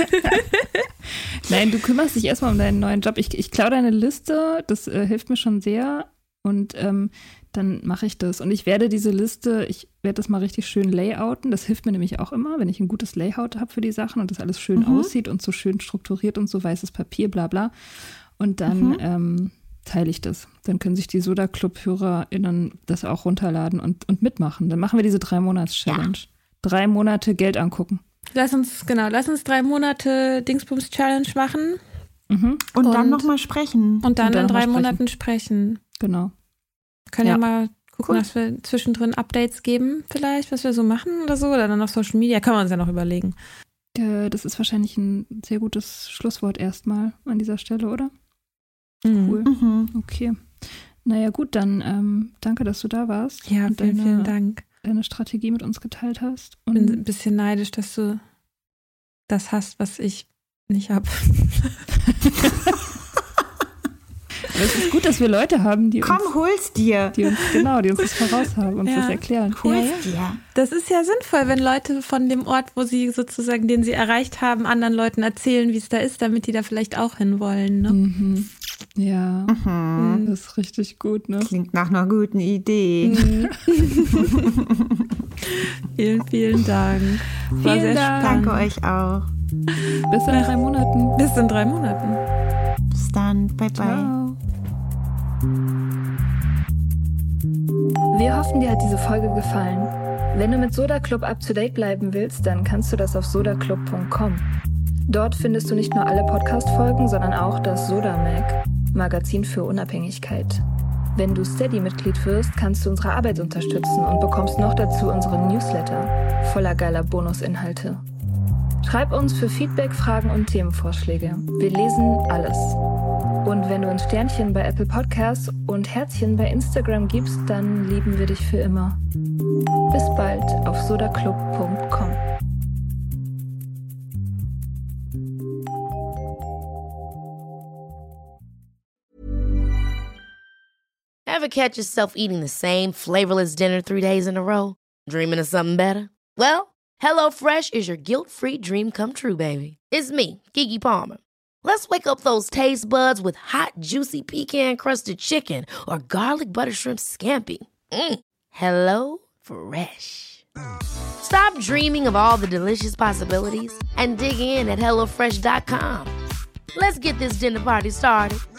Nein, du kümmerst dich erstmal um deinen neuen Job. Ich, ich klaue deine Liste, das äh, hilft mir schon sehr und ähm, dann mache ich das. Und ich werde diese Liste, ich werde das mal richtig schön layouten. Das hilft mir nämlich auch immer, wenn ich ein gutes Layout habe für die Sachen und das alles schön mhm. aussieht und so schön strukturiert und so weißes Papier, bla bla. Und dann mhm. ähm, teile ich das. Dann können sich die Soda-Club-HörerInnen das auch runterladen und, und mitmachen. Dann machen wir diese Drei-Monats-Challenge. Ja. Drei Monate Geld angucken. Lass uns, genau, lass uns drei Monate Dingsbums-Challenge machen. Mhm. Und, und dann nochmal sprechen. Und dann, und dann in drei sprechen. Monaten sprechen. Genau. Können ja. ja mal Gucken, cool. dass wir zwischendrin Updates geben vielleicht, was wir so machen oder so. Oder dann auf Social Media, kann man uns ja noch überlegen. Äh, das ist wahrscheinlich ein sehr gutes Schlusswort erstmal an dieser Stelle, oder? Mhm. Cool. Mhm. Okay. Naja gut, dann ähm, danke, dass du da warst. Ja, und vielen, deine, vielen Dank. deine Strategie mit uns geteilt hast. Ich bin ein bisschen neidisch, dass du das hast, was ich nicht habe. Aber es ist gut, dass wir Leute haben, die Komm, uns, hol's dir. Die uns, genau, die uns das voraus haben und ja. das erklären. Hol's ja, ja. dir. Das ist ja sinnvoll, wenn Leute von dem Ort, wo sie sozusagen, den sie erreicht haben, anderen Leuten erzählen, wie es da ist, damit die da vielleicht auch hinwollen. Ne? Mhm. Ja, Mhm. das ist richtig gut. Ne? Klingt nach einer guten Idee. Mhm. Vielen, vielen Dank. War Vielen sehr Dank. spannend. Danke euch auch. Bis in drei Monaten. Bis in drei Monaten. Bis dann. Bye, bye. Ciao. Wir hoffen, dir hat diese Folge gefallen. Wenn du mit Soda Club up to date bleiben willst, dann kannst du das auf soda club punkt com. Dort findest du nicht nur alle Podcast-Folgen, sondern auch das Soda Mag, Magazin für Unabhängigkeit. Wenn du Steady-Mitglied wirst, kannst du unsere Arbeit unterstützen und bekommst noch dazu unseren Newsletter voller geiler Bonusinhalte. Schreib uns für Feedback, Fragen und Themenvorschläge. Wir lesen alles. Und wenn du uns Sternchen bei Apple Podcasts und Herzchen bei Instagram gibst, dann lieben wir dich für immer. Bis bald auf soda club punkt com. Ever catch yourself eating the same flavorless dinner three days in a row? Dreaming of something better? Well, HelloFresh is your guilt-free dream come true, baby. It's me, Keke Palmer. Let's wake up those taste buds with hot, juicy pecan-crusted chicken or garlic butter shrimp scampi. Mm. Hello Fresh. Stop dreaming of all the delicious possibilities and dig in at hello fresh dot com. Let's get this dinner party started.